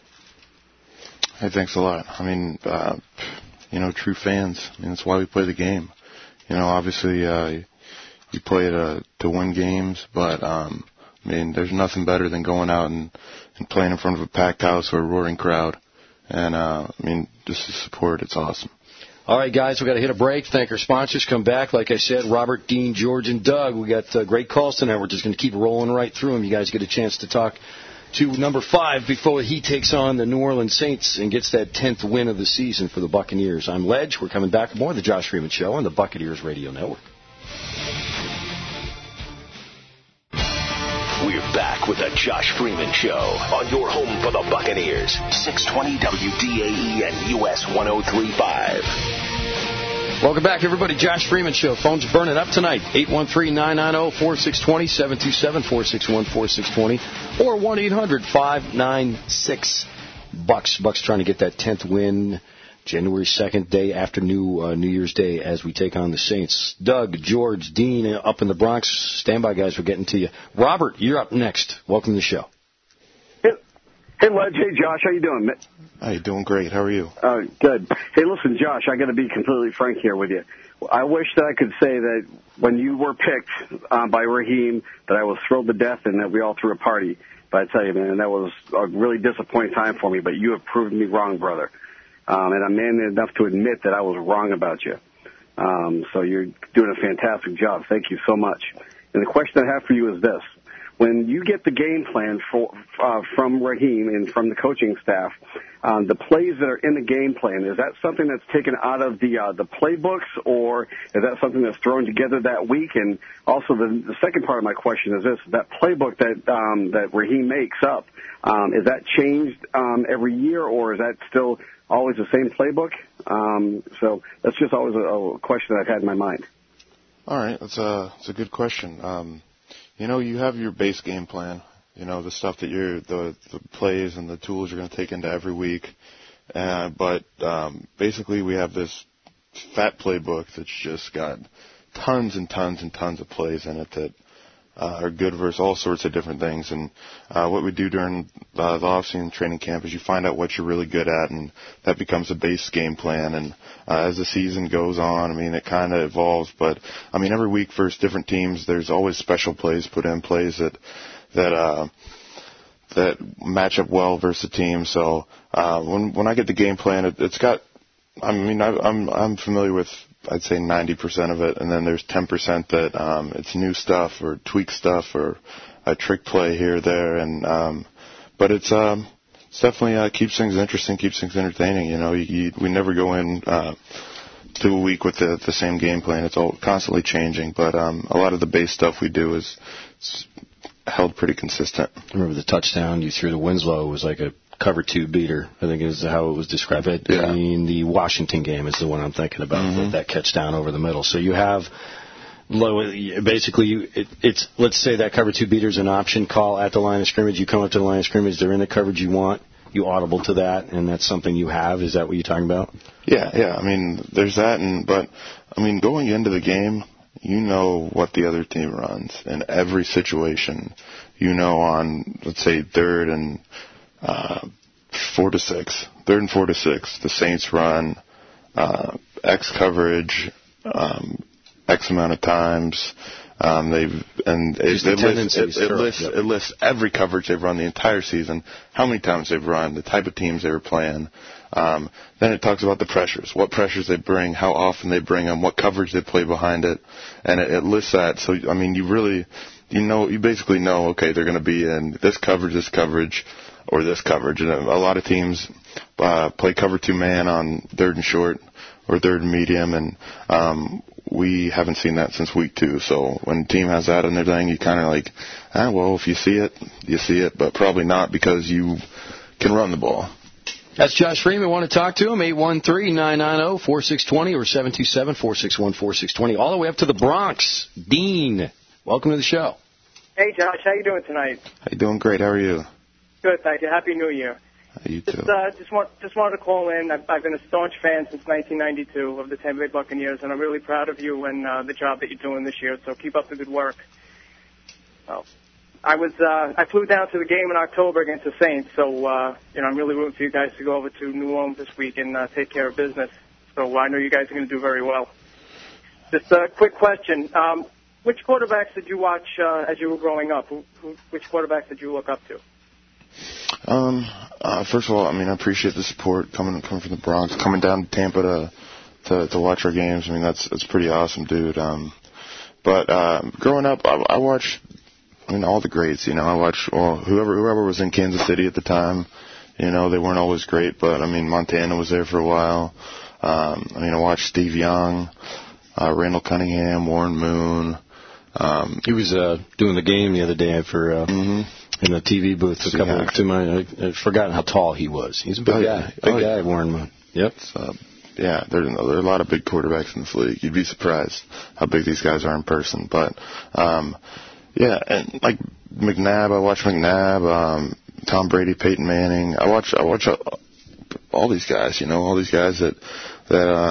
Hey, thanks a lot. I mean, uh, you know, true fans. I mean, that's why we play the game. You know, obviously, uh, you play it uh, to win games, but um, I mean, there's nothing better than going out and, and playing in front of a packed house or a roaring crowd. And uh, I mean, just the support, it's awesome. All right, guys, we've got to hit a break. Thank our sponsors. Come back. Like I said, Robert, Dean, George, and Doug. We got uh, great calls tonight. We're just going to keep rolling right through them. You guys get a chance to talk to number five before he takes on the New Orleans Saints and gets that tenth win of the season for the Buccaneers. I'm Ledge. We're coming back with more of the Josh Freeman Show on the Buccaneers Radio Network. We're back with the Josh Freeman Show on your home for the Buccaneers. six twenty W D A E and U S one oh three point five. Welcome back, everybody. Josh Freeman Show. Phones are burning up tonight. eight one three, nine nine zero, four six two zero, seven two seven, four six one, four six two zero, or one eight hundred, five nine six, Bucks. Bucks trying to get that tenth win January second, day after New uh, New Year's Day, as we take on the Saints. Doug, George, Dean, up in the Bronx. Stand by, guys. We're getting to you. Robert, you're up next. Welcome to the show. Hey, Ledge. Hey, Josh. How you doing? Hey, doing great. How are you? Uh, good. Hey, listen, Josh, I got to be completely frank here with you. I wish that I could say that when you were picked uh, by Raheem, that I was thrilled to death and that we all threw a party. But I tell you, man, that was a really disappointing time for me. But you have proved me wrong, brother. Um, and I'm man enough to admit that I was wrong about you. Um, so you're doing a fantastic job. Thank you so much. And the question I have for you is this. When you get the game plan for, uh, from Raheem and from the coaching staff, um, the plays that are in the game plan, is that something that's taken out of the uh, the playbooks, or is that something that's thrown together that week? And also, the, the second part of my question is this: that playbook that um, that Raheem makes up, um, is that changed um, every year, or is that still always the same playbook? Um, so that's just always a, a question that I've had in my mind. All right, that's a that's a good question. Um, You know, you have your base game plan, you know, the stuff that you're, the, the plays and the tools you're going to take into every week. Uh, but um, basically we have this fat playbook that's just got tons and tons and tons of plays in it that uh, are good versus all sorts of different things. And uh, what we do during uh, the off-season training camp is you find out what you're really good at, and that becomes a base game plan. And uh, as the season goes on, I mean, it kind of evolves. But, I mean, every week versus different teams, there's always special plays put in, plays that that uh, that match up well versus the team. So uh, when when I get the game plan, it, it's got, I mean, I, I'm I'm familiar with, I'd say ninety percent of it, and then there's ten percent that um, it's new stuff or tweak stuff or a trick play here or there. And um, but it's um, it's definitely uh, keeps things interesting, keeps things entertaining. You know, you, you, we never go in uh, to a week with the, the same game plan. It's all constantly changing. But um, a lot of the base stuff we do is it's held pretty consistent. I remember the touchdown you threw to Winslow was like a cover two beater, I think is how it was described. Yeah. I mean, the Washington game is the one I'm thinking about, mm-hmm. that, that catch down over the middle. So you have low, basically, you, it, it's let's say that cover two beater is an option call at the line of scrimmage. You come up to the line of scrimmage, they're in the coverage you want, you audible to that, and that's something you have. Is that what you're talking about? Yeah, yeah. I mean, there's that, and but I mean, going into the game, you know what the other team runs in every situation. You know, on let's say third and Uh, four to six, third and four to six. The Saints run uh, X coverage, um, X amount of times. Um, they've and it, it, lists, it, it lists yep. it lists every coverage they've run the entire season, how many times they've run, the type of teams they were playing. Um, then it talks about the pressures, what pressures they bring, how often they bring them, what coverage they play behind it, and it, it lists that. So I mean, you really, you know, you basically know, okay, they're going to be in this coverage, this coverage. Or this coverage. And a lot of teams uh, play cover two man on third and short or third and medium, and um, we haven't seen that since week two. So when a team has that in their thing, you kind of like, ah, well, if you see it, you see it, but probably not because you can run the ball. That's Josh Freeman. Want to talk to him? eight one three, nine nine zero, four six two zero or seven two seven, four six one, four six two zero. All the way up to the Bronx. Dean, welcome to the show. Hey, Josh. How you doing tonight? How you doing? Great. How are you? Good, thank you. Happy New Year. You too. Just, uh, just, want, just wanted to call in. I've, I've been a staunch fan since nineteen ninety-two of the Tampa Bay Buccaneers, and I'm really proud of you and uh, the job that you're doing this year. So keep up the good work. Well, I was, uh, I flew down to the game in October against the Saints, so uh, you know I'm really rooting for you guys to go over to New Orleans this week and uh, take care of business. So I know you guys are going to do very well. Just a quick question: um, which quarterbacks did you watch uh, as you were growing up? Who, who, which quarterbacks did you look up to? Um, uh, first of all, I mean, I appreciate the support coming coming from the Bronx, coming down to Tampa to to, to watch our games. I mean, that's that's pretty awesome, dude. Um, but uh, growing up, I, I watched, I mean, all the greats. You know, I watched well, whoever whoever was in Kansas City at the time. You know, they weren't always great, but I mean, Montana was there for a while. Um, I mean, I watched Steve Young, uh, Randall Cunningham, Warren Moon. Um, he was uh, doing the game the other day for. Uh, mm-hmm. In the T V booth, a couple yeah. to my, I, I'd forgotten how tall he was. He's a big oh, guy, big oh, guy, yeah. Warren Moon. Yep. Uh, yeah, there, there are a lot of big quarterbacks in this league. You'd be surprised how big these guys are in person. But, um, yeah, and like McNabb, I watch McNabb, um, Tom Brady, Peyton Manning. I watch, I watch all these guys. You know, all these guys that that uh,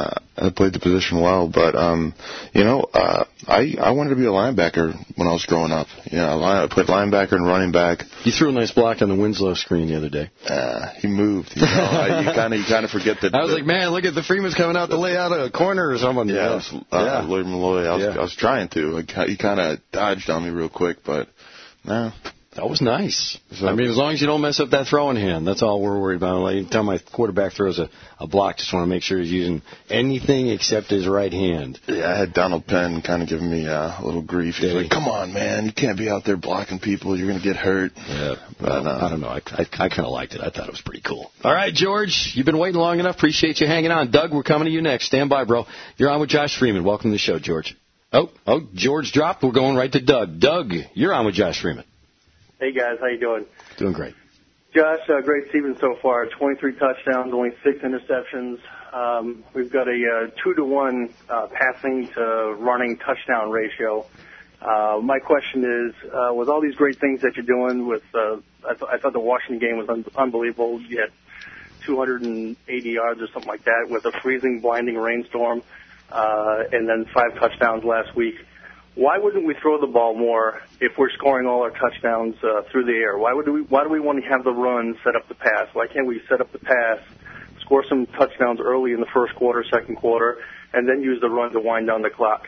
I played the position well, but um, you know, uh, I I wanted to be a linebacker when I was growing up. You know, I played linebacker and running back. You threw a nice block on the Winslow screen the other day. Uh, he moved. You know, I, you kind of you kind of forget that. I was that, like, man, look at the Freeman's coming out to lay out a corner or someone. Yeah, Yeah, I was, uh, yeah. Lloyd Malloy. I was Yeah. I was trying to. Like, he kind of dodged on me real quick, but no. That was nice. So, I mean, as long as you don't mess up that throwing hand, that's all we're worried about. Like, anytime my quarterback throws a, a block, just want to make sure he's using anything except his right hand. Yeah, I had Donald Penn kind of giving me uh, a little grief. He's like, come on, man, you can't be out there blocking people. You're going to get hurt. Yeah, but, well, uh, I don't know. I, I, I kind of liked it. I thought it was pretty cool. All right, George, you've been waiting long enough. Appreciate you hanging on. Doug, we're coming to you next. Stand by, bro. You're on with Josh Freeman. Welcome to the show, George. Oh, oh, George dropped. We're going right to Doug. Doug, you're on with Josh Freeman. Hey, guys. How you doing? Doing great. Josh, uh, great season so far. twenty-three touchdowns, only six interceptions. Um, we've got a uh, two to one uh, passing to running touchdown ratio. Uh, my question is, uh, with all these great things that you're doing with, uh, I, th- I thought the Washington game was un- unbelievable. You had two hundred eighty yards or something like that with a freezing, blinding rainstorm, uh, and then five touchdowns last week. Why wouldn't we throw the ball more if we're scoring all our touchdowns uh, through the air? Why would we? Why do we want to have the run set up the pass? Why can't we set up the pass, score some touchdowns early in the first quarter, second quarter, and then use the run to wind down the clock?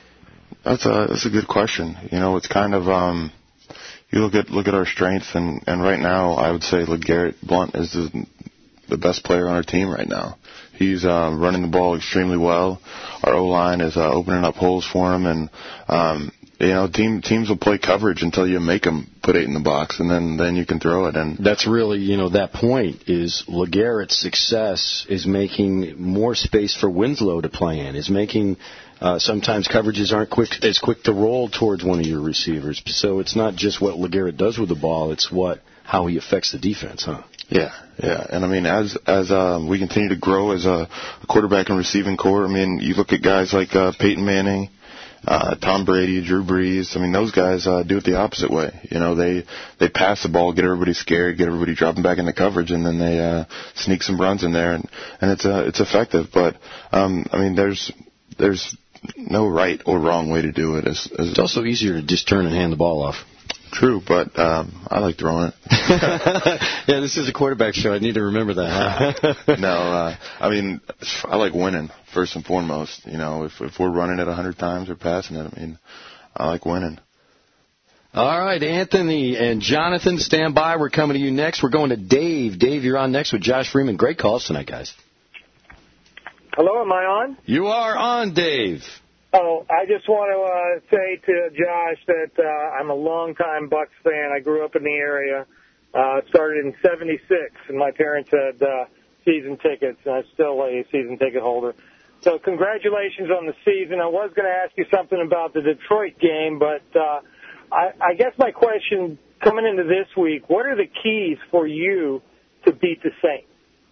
That's a that's a good question. You know, it's kind of um, you look at look at our strengths, and, and right now I would say LeGarrette Blount is the, the best player on our team right now. He's uh, running the ball extremely well. Our O-line is uh, opening up holes for him, and um, you know, team teams will play coverage until you make them put eight in the box, and then, then you can throw it. And that's really, you know, that point is LeGarrette's success is making more space for Winslow to play in, is making uh, sometimes coverages aren't quick as quick to roll towards one of your receivers. So it's not just what LeGarrette does with the ball, it's what how he affects the defense, huh? Yeah, yeah, and I mean, as as um, we continue to grow as a, a quarterback and receiving core, I mean, you look at guys like uh, Peyton Manning, uh, Tom Brady, Drew Brees. I mean, those guys uh, do it the opposite way. You know, they they pass the ball, get everybody scared, get everybody dropping back into coverage, and then they uh, sneak some runs in there, and and it's uh, it's effective. But um, I mean, there's there's no right or wrong way to do it. As, as it's also easier to just turn and hand the ball off. True, but um, I like throwing it. Yeah, this is a quarterback show. I need to remember that. no, uh, I mean, I like winning first and foremost. You know, if if we're running it a hundred times or passing it, I mean, I like winning. All right, Anthony and Jonathan, stand by. We're coming to you next. We're going to Dave. Dave, you're on next with Josh Freeman. Great calls tonight, guys. Hello, am I on? You are on, Dave. Oh, I just want to uh, say to Josh that uh, I'm a longtime Bucs fan. I grew up in the area. Uh, started in seventy-six, and my parents had uh, season tickets, and I'm still a season ticket holder. So congratulations on the season. I was going to ask you something about the Detroit game, but uh, I, I guess my question coming into this week, what are the keys for you to beat the Saints?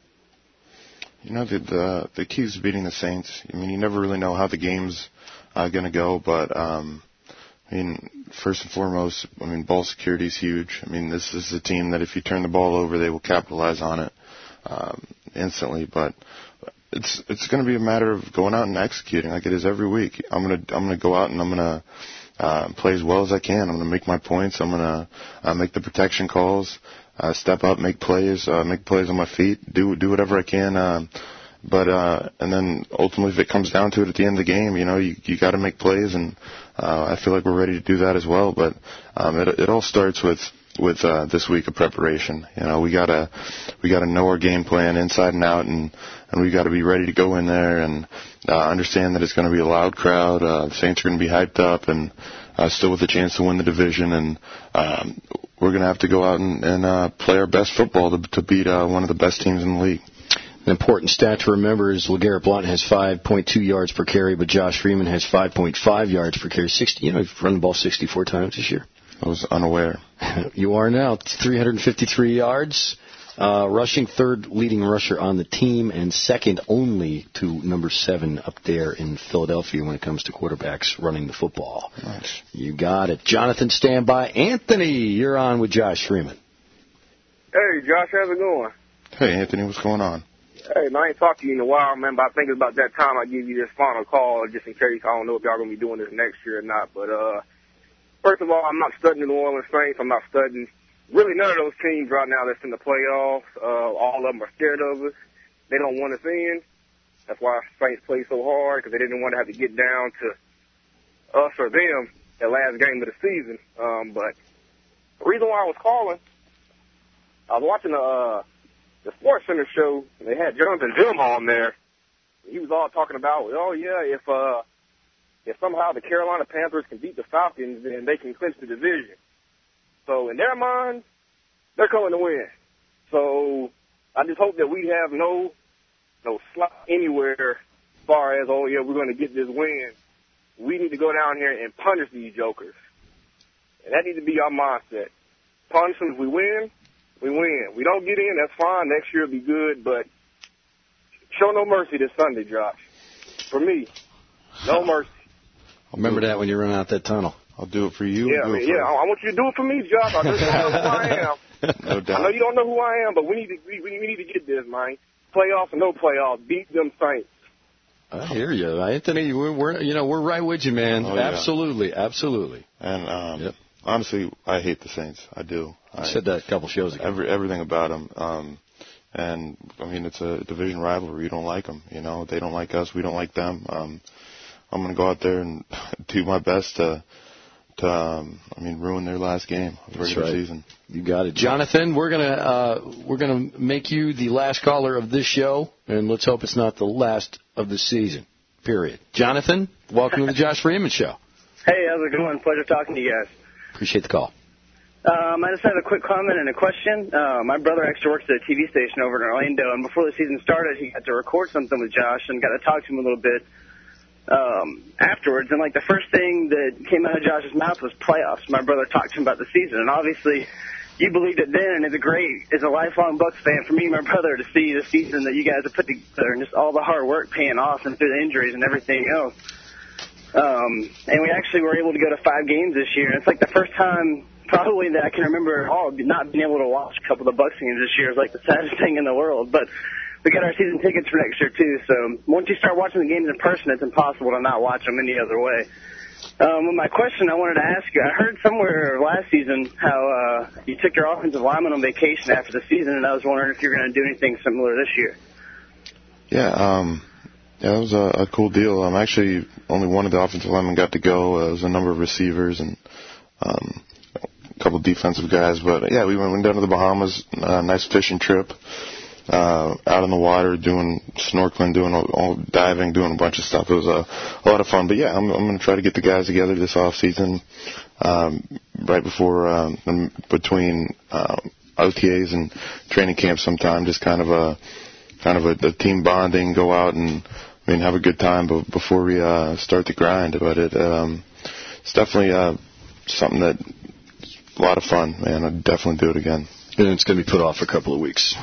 You know, the the, the keys to beating the Saints, I mean, you never really know how the game's uh, going to go, but, um, I mean, first and foremost, I mean, ball security is huge. I mean, this is a team that if you turn the ball over, they will capitalize on it um, instantly, but it's it's going to be a matter of going out and executing like it is every week. I'm going to I'm going to go out and I'm going to uh, play as well as I can. I'm going to make my points. I'm going to uh, make the protection calls. Uh, step up, make plays, uh, make plays on my feet, do do whatever I can. Uh, but uh, and then ultimately, if it comes down to it at the end of the game, you know, you you got to make plays, and uh, I feel like we're ready to do that as well. But um, it it all starts with with uh, this week of preparation. You know, we gotta we gotta know our game plan inside and out, and and we got to be ready to go in there and uh, understand that it's going to be a loud crowd. Uh, the Saints are going to be hyped up and uh, still with a chance to win the division, and um, we're going to have to go out and, and uh, play our best football to, to beat uh, one of the best teams in the league. An important stat to remember is LeGarrette Blount has five point two yards per carry, but Josh Freeman has five point five yards per carry. sixty, you know, he's run the ball sixty-four times this year. I was unaware. You are now. three hundred fifty-three yards. Uh, rushing, third leading rusher on the team, and second only to number seven up there in Philadelphia when it comes to quarterbacks running the football. Nice. You got it. Jonathan, stand by. Anthony, you're on with Josh Freeman. Hey, Josh, how's it going? Hey, Anthony, what's going on? Hey, man, I ain't talked to you in a while, man, but I think it's about that time I give you this final call, just in case. I don't know if y'all going to be doing this next year or not. But, uh, first of all, I'm not studying the New Orleans Saints. I'm not studying really none of those teams right now that's in the playoffs. Uh, all of them are scared of us. They don't want us in. That's why Saints play so hard, because they didn't want to have to get down to us or them that last game of the season. Um, but the reason why I was calling, I was watching the, uh, the Sports Center show, and they had Jonathan Jim on there. He was all talking about, oh, yeah, if uh, if somehow the Carolina Panthers can beat the Falcons, then they can clinch the division. So in their minds, they're coming to win. So I just hope that we have no no slot anywhere as far as, oh, yeah, we're going to get this win. We need to go down here and punish these jokers. And that needs to be our mindset. Punish them if we win. We win. We don't get in, that's fine. Next year will be good, but show no mercy this Sunday, Josh. For me, no mercy. Remember that when you run out that tunnel. I'll do it for you. Yeah, I mean, yeah. I want you to do it for me, Josh. I just don't know who I am. No doubt. I know you don't know who I am, but we need to we, we need to get this, man. Playoffs or no playoffs, beat them Saints. I hear you, Anthony. We're, we're you know we're right with you, man. Oh, yeah. Absolutely, absolutely. And um, yep. honestly, I hate the Saints. I do. I I said that a couple shows ago. Every, everything about them. Um, and, I mean, it's a division rivalry. You don't like them. You know, they don't like us. We don't like them. Um, I'm going to go out there and do my best to, to um, I mean, ruin their last game of the regular right. season. You got it. Jonathan, we're going to uh, we're gonna make you the last caller of this show, and let's hope it's not the last of the season, period. Jonathan, welcome to the Josh Freeman Show. Hey, how's it going? Pleasure talking to you guys. Appreciate the call. Um, I just had a quick comment and a question. Uh, my brother actually works at a T V station over in Orlando, and before the season started, he got to record something with Josh and got to talk to him a little bit um, afterwards. And, like, the first thing that came out of Josh's mouth was playoffs. My brother talked to him about the season, and obviously you believed it then, and it's a great, as a lifelong Bucs fan, for me and my brother to see the season that you guys have put together and just all the hard work paying off and through the injuries and everything else. Um, and we actually were able to go to five games this year, and it's like the first time probably that I can remember at all not being able to watch a couple of the Bucs games this year is like the saddest thing in the world. But we got our season tickets for next year, too. So once you start watching the games in person, it's impossible to not watch them any other way. Um, my question I wanted to ask you, I heard somewhere last season how uh, you took your offensive lineman on vacation after the season, and I was wondering if you're going to do anything similar this year. Yeah, um, yeah, that was a, a cool deal. Um, actually, only one of the offensive linemen got to go. Uh, there was a number of receivers and um, a couple of defensive guys. But, yeah, we went, went down to the Bahamas, uh, nice fishing trip. Uh, out in the water, doing snorkeling, doing all, all diving, doing a bunch of stuff. It was a, a lot of fun. But yeah, I'm, I'm going to try to get the guys together this off season, um, right before, um, between uh, O T As and training camp sometime. Just kind of a kind of a, a team bonding, go out and I mean have a good time before we uh, start the grind. But it um, it's definitely uh, something that a lot of fun, man. I'd definitely do it again. And it's going to be put off for a couple of weeks.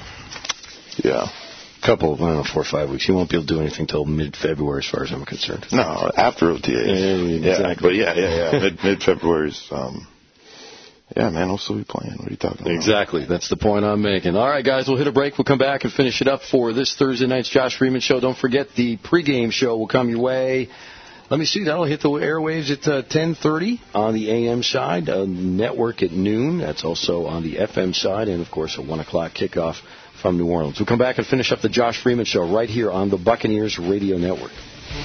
Yeah. A couple of, I don't know, four or five weeks. You won't be able to do anything until mid-February as far as I'm concerned. No, after O T As. Yeah, exactly. Yeah, but yeah, yeah, yeah. Mid, mid-February's, um, yeah, man, we'll still be playing. What are you talking about? Exactly. That's the point I'm making. All right, guys, we'll hit a break. We'll come back and finish it up for this Thursday night's Josh Freeman Show. Don't forget the pregame show will come your way. Let me see. That'll hit the airwaves at uh, ten thirty on the A M side, uh, network at noon. That's also on the F M side, and, of course, a one o'clock kickoff from New Orleans. We'll come back and finish up the Josh Freeman Show right here on the Buccaneers Radio Network.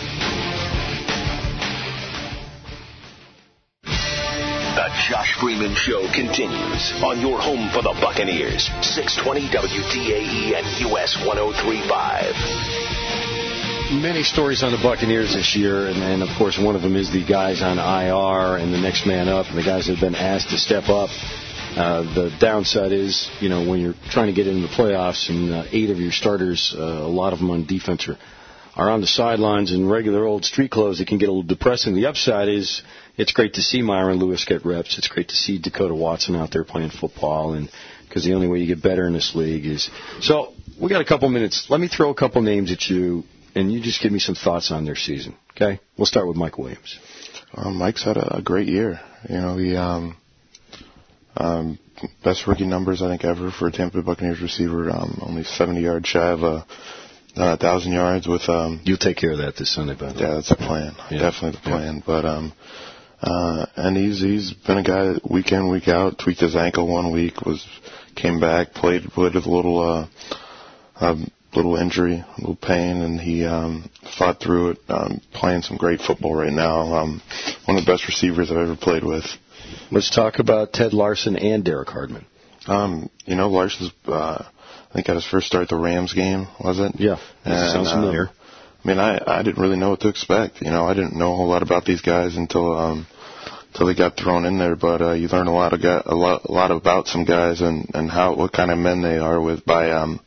The Josh Freeman Show continues on your home for the Buccaneers, six twenty W D A E and U S one oh three point five. Many stories on the Buccaneers this year, and, and, of course, one of them is the guys on I R and the next man up, and the guys that have been asked to step up. Uh, the downside is, you know, when you're trying to get into the playoffs and uh, eight of your starters, uh, a lot of them on defense are, are on the sidelines in regular old street clothes, it can get a little depressing. The upside is it's great to see Myron Lewis get reps. It's great to see Dakota Watson out there playing football, and because the only way you get better in this league is... So we got a couple minutes. Let me throw a couple names at you, and you just give me some thoughts on their season, okay? We'll start with Mike Williams. Um, Mike's had a, a great year. You know, he... Um, Um, best rookie numbers I think ever for a Tampa Bay Buccaneers receiver. Um, only seventy yards shy of a uh, thousand yards with. Um, You'll take care of that this Sunday, by the way. Yeah, that's the plan. Yeah. Definitely the plan. Yeah. But um, uh, and he's he's been a guy that week in week out tweaked his ankle one week, was came back, played with a little uh, um, little injury, a little pain, and he um, fought through it. Um, playing some great football right now. Um, one of the best receivers I've ever played with. Let's talk about Ted Larson and Derek Hardman. Um, you know, Larson's, uh, I think, got his first start at the Rams game, was it? Yeah, and, sounds familiar. Um, I mean, I, I didn't really know what to expect. You know, I didn't know a whole lot about these guys until um, until they got thrown in there. But uh, you learn a lot of guy, a lot a lot about some guys and, and how what kind of men they are with by um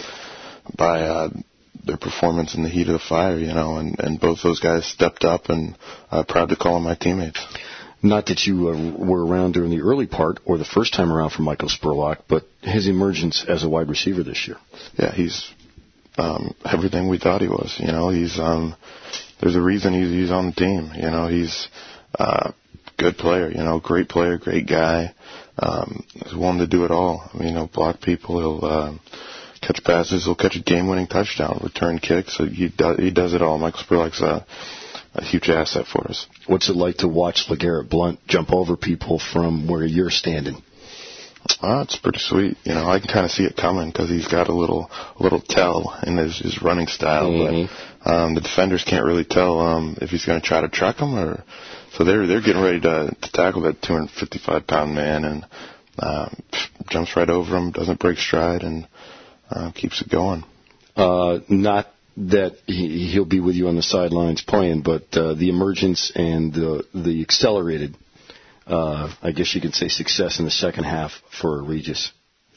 by uh, their performance in the heat of the fire. You know, and, and both those guys stepped up, and uh, proud to call them my teammates. Not that you uh, were around during the early part or the first time around for Michael Spurlock, but his emergence as a wide receiver this year. Yeah, he's um, everything we thought he was. You know, he's um, there's a reason he's, he's on the team. You know, he's a uh, good player. You know, great player, great guy. Um, he's willing to do it all. I mean, he'll block people. He'll uh, catch passes. He'll catch a game-winning touchdown, return kicks. So he does, he does it all. Michael Spurlock's a a huge asset for us. What's it like to watch LeGarrette Blount jump over people from where you're standing? Uh, it's pretty sweet. You know, I can kind of see it coming because he's got a little a little tell in his, his running style. Mm-hmm. But um, the defenders can't really tell um, if he's going to try to truck him or. So they're they're getting ready to, to tackle that two hundred fifty-five pound man and um, jumps right over him, doesn't break stride, and uh, keeps it going. Uh, not. That he, he'll be with you on the sidelines playing, but uh, the emergence and the the accelerated, uh, I guess you could say, success in the second half for Regis.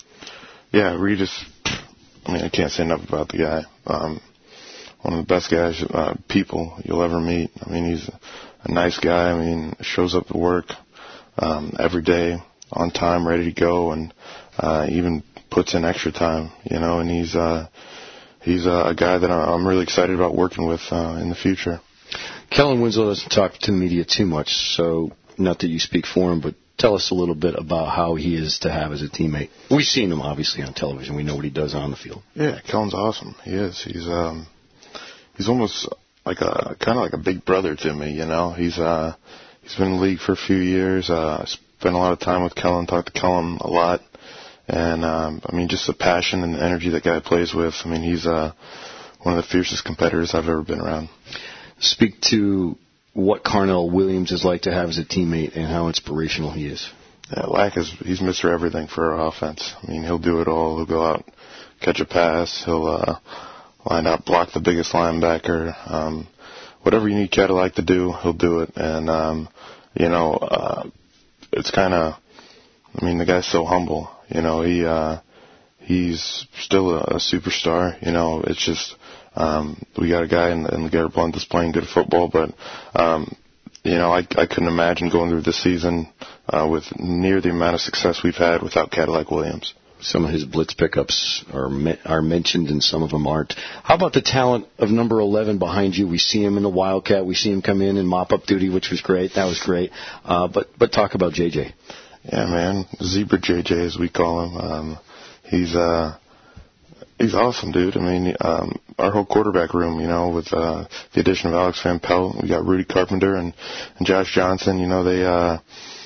Yeah, Regis. I mean, I can't say enough about the guy. Um, one of the best guys, uh, people you'll ever meet. I mean, he's a nice guy. I mean, shows up to work um, every day on time, ready to go, and uh, even puts in extra time. You know, and he's. Uh, He's a guy that I'm really excited about working with uh, in the future. Kellen Winslow doesn't talk to the media too much, so not that you speak for him, but tell us a little bit about how he is to have as a teammate. We've seen him, obviously, on television. We know what he does on the field. Yeah, Kellen's awesome. He is. He's um, he's almost like a kind of like a big brother to me. You know, he's uh, he's been in the league for a few years. Uh, spent a lot of time with Kellen. Talked to Kellen a lot. And, um, I mean, just the passion and the energy that guy plays with. I mean, he's uh, one of the fiercest competitors I've ever been around. Speak to what Carnell Williams is like to have as a teammate and how inspirational he is. Yeah, Lack is, he's Mister Everything for our offense. I mean, he'll do it all. He'll go out, catch a pass. He'll uh, line up, block the biggest linebacker. Um, whatever you need Cadillac to do, he'll do it. And, um, you know, uh, it's kind of, I mean, the guy's so humble. You know, he uh, he's still a, a superstar. You know, it's just um, we got a guy in, in LeGarrette Blount that's playing good football, but um, you know, I, I couldn't imagine going through this season uh, with near the amount of success we've had without Cadillac Williams. Some of his blitz pickups are me- are mentioned, and some of them aren't. How about the talent of number eleven behind you? We see him in the Wildcat. We see him come in and mop up duty, which was great. That was great. Uh, but but talk about J J. Yeah, man, Zebra J J, as we call him. Um, he's uh, he's awesome, dude. I mean, um, our whole quarterback room, you know, with uh, the addition of Alex Van Pelt, we got Rudy Carpenter and, and Josh Johnson. You know, they uh,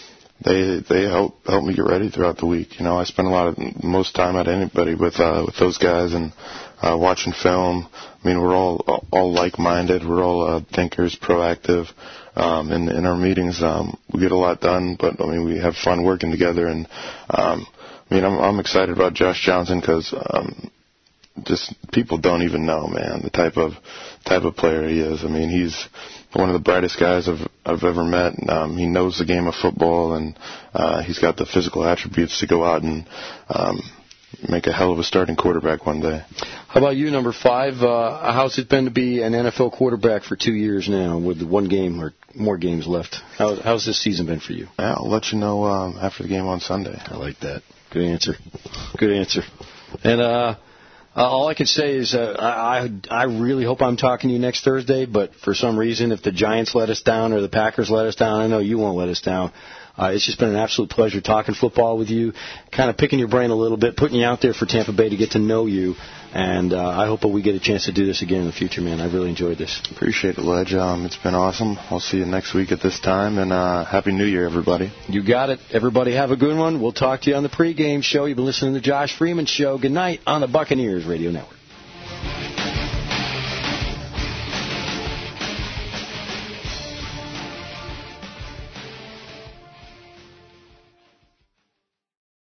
they they help help me get ready throughout the week. You know, I spend a lot of most time at anybody with uh, with those guys and uh, watching film. I mean, we're all all like-minded. We're all uh, thinkers, proactive. Um, in, in our meetings, um, we get a lot done, but I mean, we have fun working together. And um, I mean, I'm, I'm excited about Josh Johnson because um, just people don't even know, man, the type of type of player he is. I mean, he's one of the brightest guys I've I've ever met. Um, he knows the game of football, and uh, he's got the physical attributes to go out and um, make a hell of a starting quarterback one day. How about you, number five? Uh, how's it been to be an N F L quarterback for two years now with one game or more games left? How, how's this season been for you? Yeah, I'll let you know um, after the game on Sunday. I like that. Good answer. Good answer. And uh, all I can say is uh, I I really hope I'm talking to you next Thursday, but for some reason, if the Giants let us down or the Packers let us down, I know you won't let us down. Uh, it's just been an absolute pleasure talking football with you, kind of picking your brain a little bit, putting you out there for Tampa Bay to get to know you. And uh, I hope that we get a chance to do this again in the future, man. I really enjoyed this. Appreciate it, Ledge. Um, it's been awesome. I'll see you next week at this time, and uh, Happy New Year, everybody. You got it. Everybody have a good one. We'll talk to you on the pregame show. You've been listening to the Josh Freeman Show. Good night on the Buccaneers Radio Network.